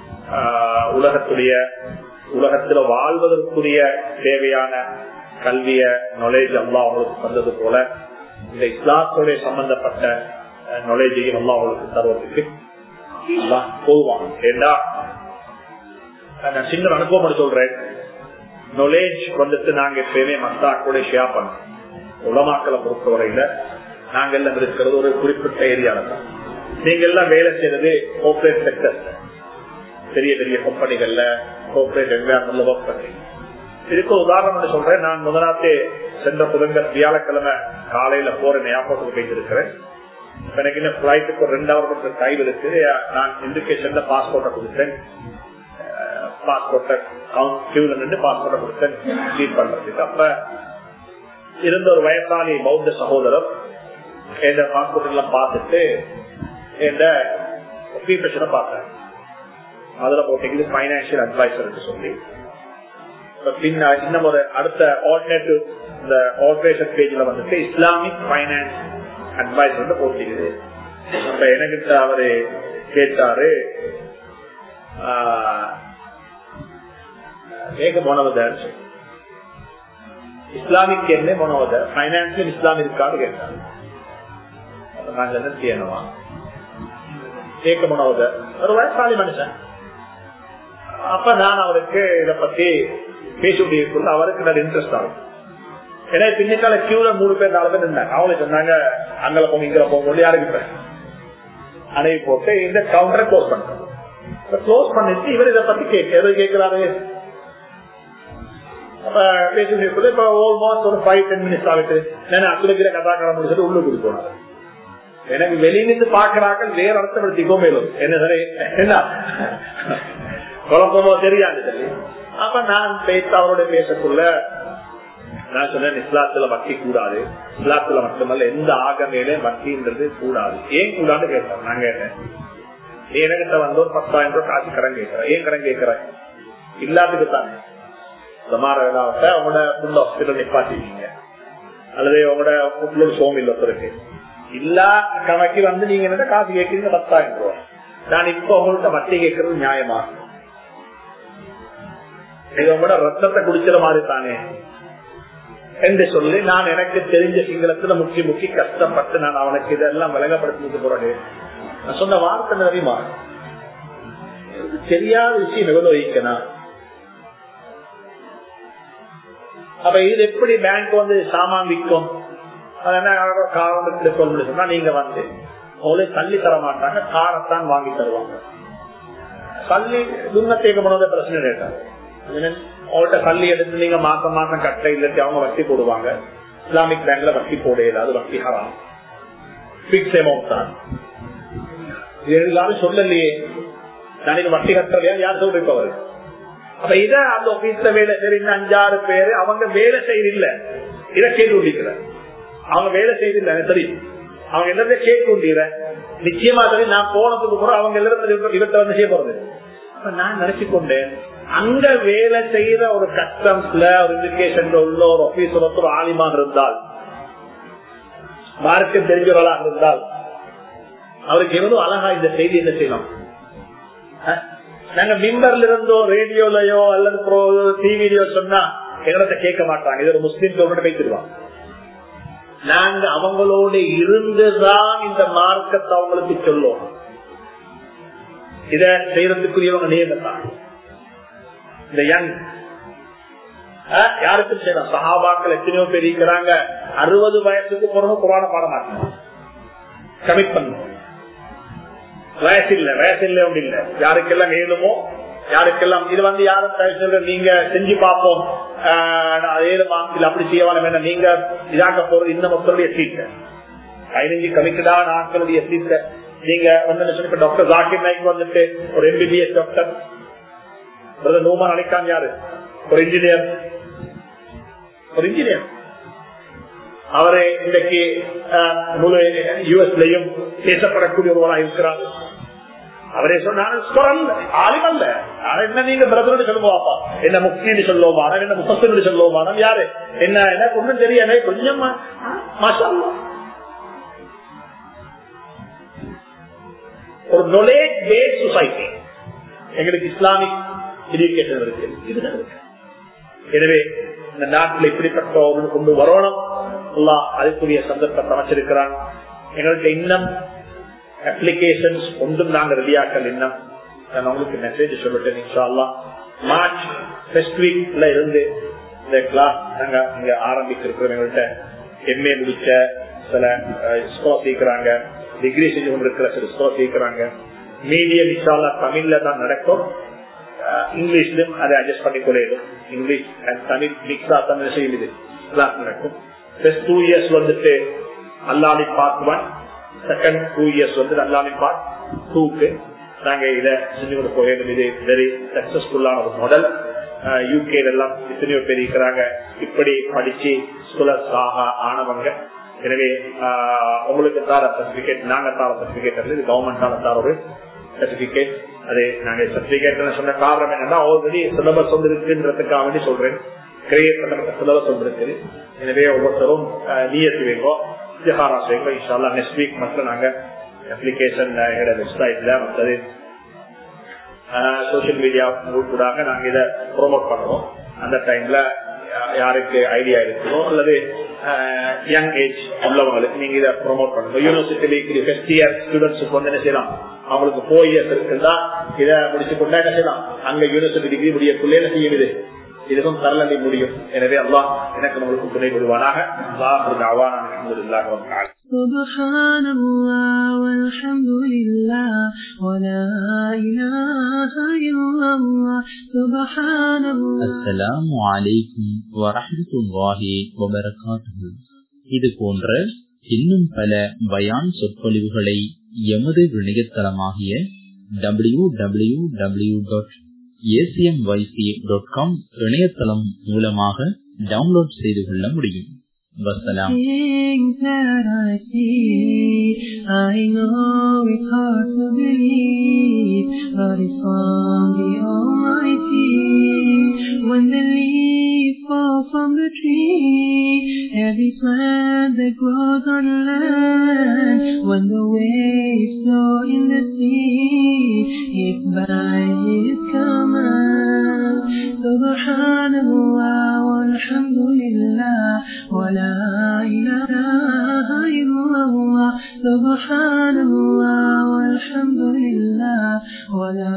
உலகத்துல வாழ்வதற்குரிய தேவையான கல்விய நாலேஜ் அல்லாஹ் உங்களுக்கு தந்தது போல இந்த இஸ்லாத்தோட சம்பந்தப்பட்ட நாலேஜையும் அல்லாஹ் உங்களுக்கு தருவதற்கு அல்லாஹ் போவாங்க. ஏண்டா நான் சின்ன அனுபவம் சொல்றேன். நாலேஜ் வந்துட்டு நாங்க எப்பயுமே மத்தாக்கூட ஷேர் பண்ணோம். உலமாக்களை பொறுத்தவரையில நாங்க எல்லாம் இருக்கிறது ஒரு குறிப்பிட்ட ஏரியால தான். நீங்க எல்லாம் வேலை செய்யறது கோஆபரேட் செக்டர், பெரிய பெரிய கம்பெனிகள்ல கோஆபரேட் என்விரான்மெண்ட்ல ஒர்க் பண்றீங்க. இதுக்கு உதாரணம் சொல்றேன். நான் முதலாத்தே சென்ற புதன்கள் வியாழக்கிழமை காலையில போறேன், ஏர்போர்ட்டுக்கு போயிட்டு இருக்கிறேன். எனக்கு இன்னும் பிளைட்டுக்கு ஒரு 2 ஹவர் டைம் இருக்கு. நான் இண்டிகேஷன்ல பாஸ்போர்ட்டை கொடுத்தேன். பாஸ்போர்ட்டை பாஸ்போர்ட்டை கொடுத்தேன் ட்ரீட் பண்றதுக்கு. அப்ப இருந்த ஒரு வயசாளி பௌத்த சகோதரர் என் பாஸ்போர்ட் எல்லாம் பார்த்துட்டு என் ஆக்குபேஷனை பார்த்தேன். அதுல போட்டீங்க பைனான்சியல் அட்வைசர் சொல்லி இன்னும் ஒரு அடுத்த ஆல்டர்னேட்டிவ் இந்த ஆபரேஷன் பேஜ்ல வந்துட்டு இஸ்லாமிக் பைனான்ஸ் அட்வைசர் போட்டிருக்குது. அப்ப எனக்கு அவரு கேட்டாரு, ඒක මොනවද ඉස්ලාමික් කියන්නේ මොනවද ෆයිනෑන්සියල් ඉස්ලාම් இருக்கான்னு கேட்டாங்க. நான் என்ன செய்யணுமா ඒක මොනවද ஒரு வயசாளி மனுஷன். அப்ப நான் அவருக்கு இதை பத்தி பேசிட்டு அவருக்கு நல்ல இன்ட்ரெஸ்ட் ஆகும். ஏன்னா பின்னிக்கால கியூல 3 பேர் 4 பேர் இருந்தாங்க. அவங்க சொன்னாங்க அங்கே போங்க இங்க போங்க யாருக்கு அணையை போட்டு இந்த கவுண்டரை க்ளோஸ் பண்றோம். க்ளோஸ் பண்ணிட்டு இவர் இதை பத்தி கேட்கிறாரு. பேசி இப்ப ஆல்மோஸ்ட் ஒரு 5-10 மினிட்ஸ் ஆகிட்டு நான் அத்துலகிற கதாக்கார முடிச்சுட்டு உள்ள கூட்டி போனாரு. எனக்கு வெளியிலிருந்து பாக்குறாங்க வேற அர்த்தம் திகோமேலும் என்ன சரி என்ன குழப்பமோ தெரியாது சொல்லி. அப்ப நான் பேச அவரோட பேசக்குள்ள நான் சொன்னேன் இஸ்லாத்துல வட்டி கூடாது. இஸ்லாத்துல மட்டுமல்ல எந்த ஆகமையிலே வட்டின்றது கூடாது. ஏன் கூடாது கேட்டோம். நான் கேட்டேன் என்கிட்ட வந்து ஒரு 10,000 ரூபாய் காசு கடன் கேட்கிறேன். ஏன் கடன் கேட்கிறேன் இல்லாததுக்கு தானே சமாரத்தை அவங்களோட புல் ஹாஸ்பிட்டல் நிப்பாட்டிருக்கீங்க அல்லது அவங்களோட புல்லூர் சோமில் ஒருத்தருக்கு இல்லா கணக்கு வந்து நீங்க என்ன காசு கேட்கறீங்க 10,000 ரூபாய். நான் இப்ப அவங்கள்ட்ட வட்டி கேட்கறது நியாயமா? இது உங்களோட ரத்தத்தை குடிக்கிற மாதிரி தானே என்று சொல்லி நான் எனக்கு தெரிஞ்ச சிங்களத்துல முக்கி கஷ்டப்பட்டு நான் அவனுக்கு இதெல்லாம் விளங்கப்படுத்திட்டு போறது. நான் சொன்ன வார்த்தை நிறையமா தெரியாத விஷயம் எவ்வளவு வைக்கணும். அப்ப இது எப்படி பேங்க் வந்து சாமான் விற்கும் காரணம் சொன்னா நீங்க வந்து உங்களுக்கு தள்ளி தர மாட்டாங்க காரத்தான் வாங்கி தருவாங்க. தள்ளி துண்ணத்தேக்க போனத பிரச்சனை கேட்டாங்க. அவங்கள்ட்ட தள்ளி எடுத்து நீங்க மாசம் கட்டை இல்லத்தி அவங்க வட்டி போடுவாங்க. இஸ்லாமிக் பேங்க்ல வட்டி போடையில அது வட்டி ஹராம் பிக்ஸ் அமௌண்ட் தான். எல்லாரும் சொல்லலையே நான் வட்டி கட்டலையா யார் சொல்றவர். அப்ப இத அந்த ஆபீஸ்ல வேலை செய்யற 5-6 பேரு அவங்க வேலை செய்யல இதை கேட்டு கொண்டிருக்கிற அவங்க வேலை செய்யல தெரியும். அவங்க எல்லாத்தையும் கேட்டு கொண்டிருக்கிற நிச்சயமா தெரியும். நான் போனதுக்கு கூட அவங்க எல்லாரும் இவற்றை வந்து செய்ய போறது. அப்ப நான் நினைச்சு கொண்டேன் அங்க வேலை செய்யற ஒரு கஸ்டம்ஸ்ல ஒரு எஜுகேஷன்ல உள்ள ஒரு ஆபீசர் ஒரு ஆலிமாக இருந்தால் மார்க்கெட் தெரிஞ்சவர்களாக இருந்தால் அவருக்கு எவ்வளவு அழகா இந்த செய்தி என்ன செய்யலாம். நாங்க மிம்பர்ல இருந்தோ ரேடியோலயோ அல்லது டிவிலயோ சொன்னா எங்களை கேட்க மாட்டாங்க. இது ஒரு முஸ்லீம் கவர்மெண்ட் பேசிடுவாங்க. நாங்க அவங்களோட இருந்துதான் இந்த மார்க்கத்தை அவங்களுக்கு சொல்லுவோம். இத செய்யறதுக்குரியவங்க நியமத்தான். இந்த யங் யாருக்கும் செய்யலாம். சஹாபாக்கள் எத்தனையோ பேர் இருக்கிறாங்க 60 வயசுக்கு பிறகு குர்ஆன பாடம் மாட்டோம் கமிட் பண்ணுவோம். வயசில்லை ஒன்று இல்லை. யாருக்கெல்லாம் வேணுமோ யாருக்கெல்லாம் இது வந்து யாரும் நீங்க செஞ்சு பார்ப்போம் அப்படி செய்யவான வேண்டாம். நீங்க இதாக்க போறது இந்த மக்களுடைய சீட்டை 15 கமிட்டடான ஆட்களுடைய சீட்டை நீங்க வந்து டாக்டர் ஜாக்கிர் நாய்க்கு வந்துட்டு ஒரு MBBS டாக்டர் நோமான் அழைக்கான் யாரு ஒரு இன்ஜினியர் அவரை இன்றைக்கு முழு யுஎஸ்லயும் பேசப்படக்கூடிய ஒருவராக இருக்கிறார். அவரே சொன்னாங்க ஆலிமல்ல என்ன நீங்க பிரதர் சொல்லுவாப்பா என்ன முக்தின்னு சொல்லுவோமா என்ன முப்பத்து சொல்லுவோமா யாரு என்ன எனக்கு ஒன்றும் தெரியல கொஞ்சம் ஒரு knowledge based சொசைட்டி எங்களுக்கு இஸ்லாமிக் எஜுகேஷன் இருக்கு. எனவே இந்த நாட்டில் இப்படிப்பட்ட கொண்டு வரணும் அதுக்குரிய சந்தர்ப்பத்தை அமைச்சிருக்கிறான். எங்களுக்கு இன்னும் அப்ளிகேஷன்ஸ் ஒன்றும் நாங்க ரெடியாக்கல். இன்னும் நான் உங்களுக்கு மெசேஜ் சொல்லிட்டேன். இன்ஷா அல்லாஹ் மார்ச் ஃபர்ஸ்ட் வீக்ல இருந்து இந்த கிளாஸ் நாங்க இங்க ஆரம்பிக்க இருக்கிறோம். எங்கள்கிட்ட MA முடிச்ச சில ஸ்கோர் சீக்கிறாங்க, டிகிரி செஞ்சு கொண்டு இருக்கிற சில ஸ்கோர் சீக்கிறாங்க. மீடியம் இன்ஷா அல்லாஹ் தமிழ்ல தான் நடக்கும். இங்கிலீஷ்லயும் அதை அட்ஜஸ்ட் பண்ணி கொள்ளையிடும். இங்கிலீஷ் அண்ட் தமிழ் மிக்ஸா தமிழ் செய்யுது கிளாஸ் நடக்கும். ஃபர்ஸ்ட் 2 இயர்ஸ் வந்துட்டு அல்லாஹ் பார்ட் 1, செகண்ட் 2 இயர்ஸ் வந்து அல்லாஹ் பார்ட் 2க்கு நாங்க இதை செஞ்சு கொண்டு போயிடும். இது வெரி சக்சஸ்ஃபுல்லான ஒரு மாடல். யூகேல எல்லாம் எத்தனையோ பேர் இருக்கிறாங்க இப்படி படிச்சு ஸ்காலர்ஸ் ஆனவங்க. எனவே உங்களுக்கு தார சர்டிபிகேட் நாங்க தார சர்டிபிகேட் இது கவர்மெண்டால தார ஒரு சர்டிபிகேட். அது நாங்க சர்டிபிகேட் சொன்ன காரணம் என்னன்னா ஆல்ரெடி சிலபஸ் வந்து இருக்குன்றதுக்காக வேண்டி சொல்றேன். கிரியேட் பண்ணப்பட்ட சிலபஸ் வந்து இருக்குது. எனவே ஒவ்வொருத்தரும் நியத்து வைப்போம், இஸ்திகாராஸ் வைப்போம். இன்ஷா அல்லாஹ் நெக்ஸ்ட் வீக் மட்டும் நாங்க அப்ளிகேஷன் எங்களோட வெப்சைட்ல மற்றது சோசியல் மீடியா கூடாக நாங்க இதை ப்ரோமோட் பண்றோம். அந்த டைம்ல யாருக்கு ஐடியா இருக்குதோ அல்லது யங் ஏஜ் உள்ளவங்களுக்கு நீங்க இதை ப்ரோமோட் பண்ணுங்க. யூனிவர்சிட்டியில ஃபர்ஸ்ட் இயர் ஸ்டூடெண்ட்ஸுக்கு வந்து என்ன செய்யலாம், அவங்களுக்கு 4 years இருக்குன்னா இதை முடிச்சு கொண்டா என்ன செய்யலாம், அங்க யூனிவர்சிட்டி டிகிரி முடியக்குள்ளே என்ன செய்யுது, இதுவும் தரலி முடியும். எனவே அல்லாஹ் எனக்கு உங்களுக்கு துணை புரிவானாக. Subhanallah walhamdulillah wala ilaha illallah. Subhanallah. அஸ்ஸலாமு அலைக்கும் வரஹ்மத்துல்லாஹி வபரகாத்துஹு. இது போன்ற இன்னும் பல பயான் சொற்பொழிவுகளை எமது இணையதளமாகிய www.acmyc.com இணையதளம் மூலமாக டவுன்லோட் செய்து கொள்ள முடியும். வஸ்ஸலாம். Things that I see, I know it's hard to believe, but it's from the Almighty. When the leaves fall from the tree, every plant that grows on land, when the waves flow in the sea, it's by His command. Subhanallah walhamdulillah wala ilaha illallah. Subhanallah walhamdulillah wala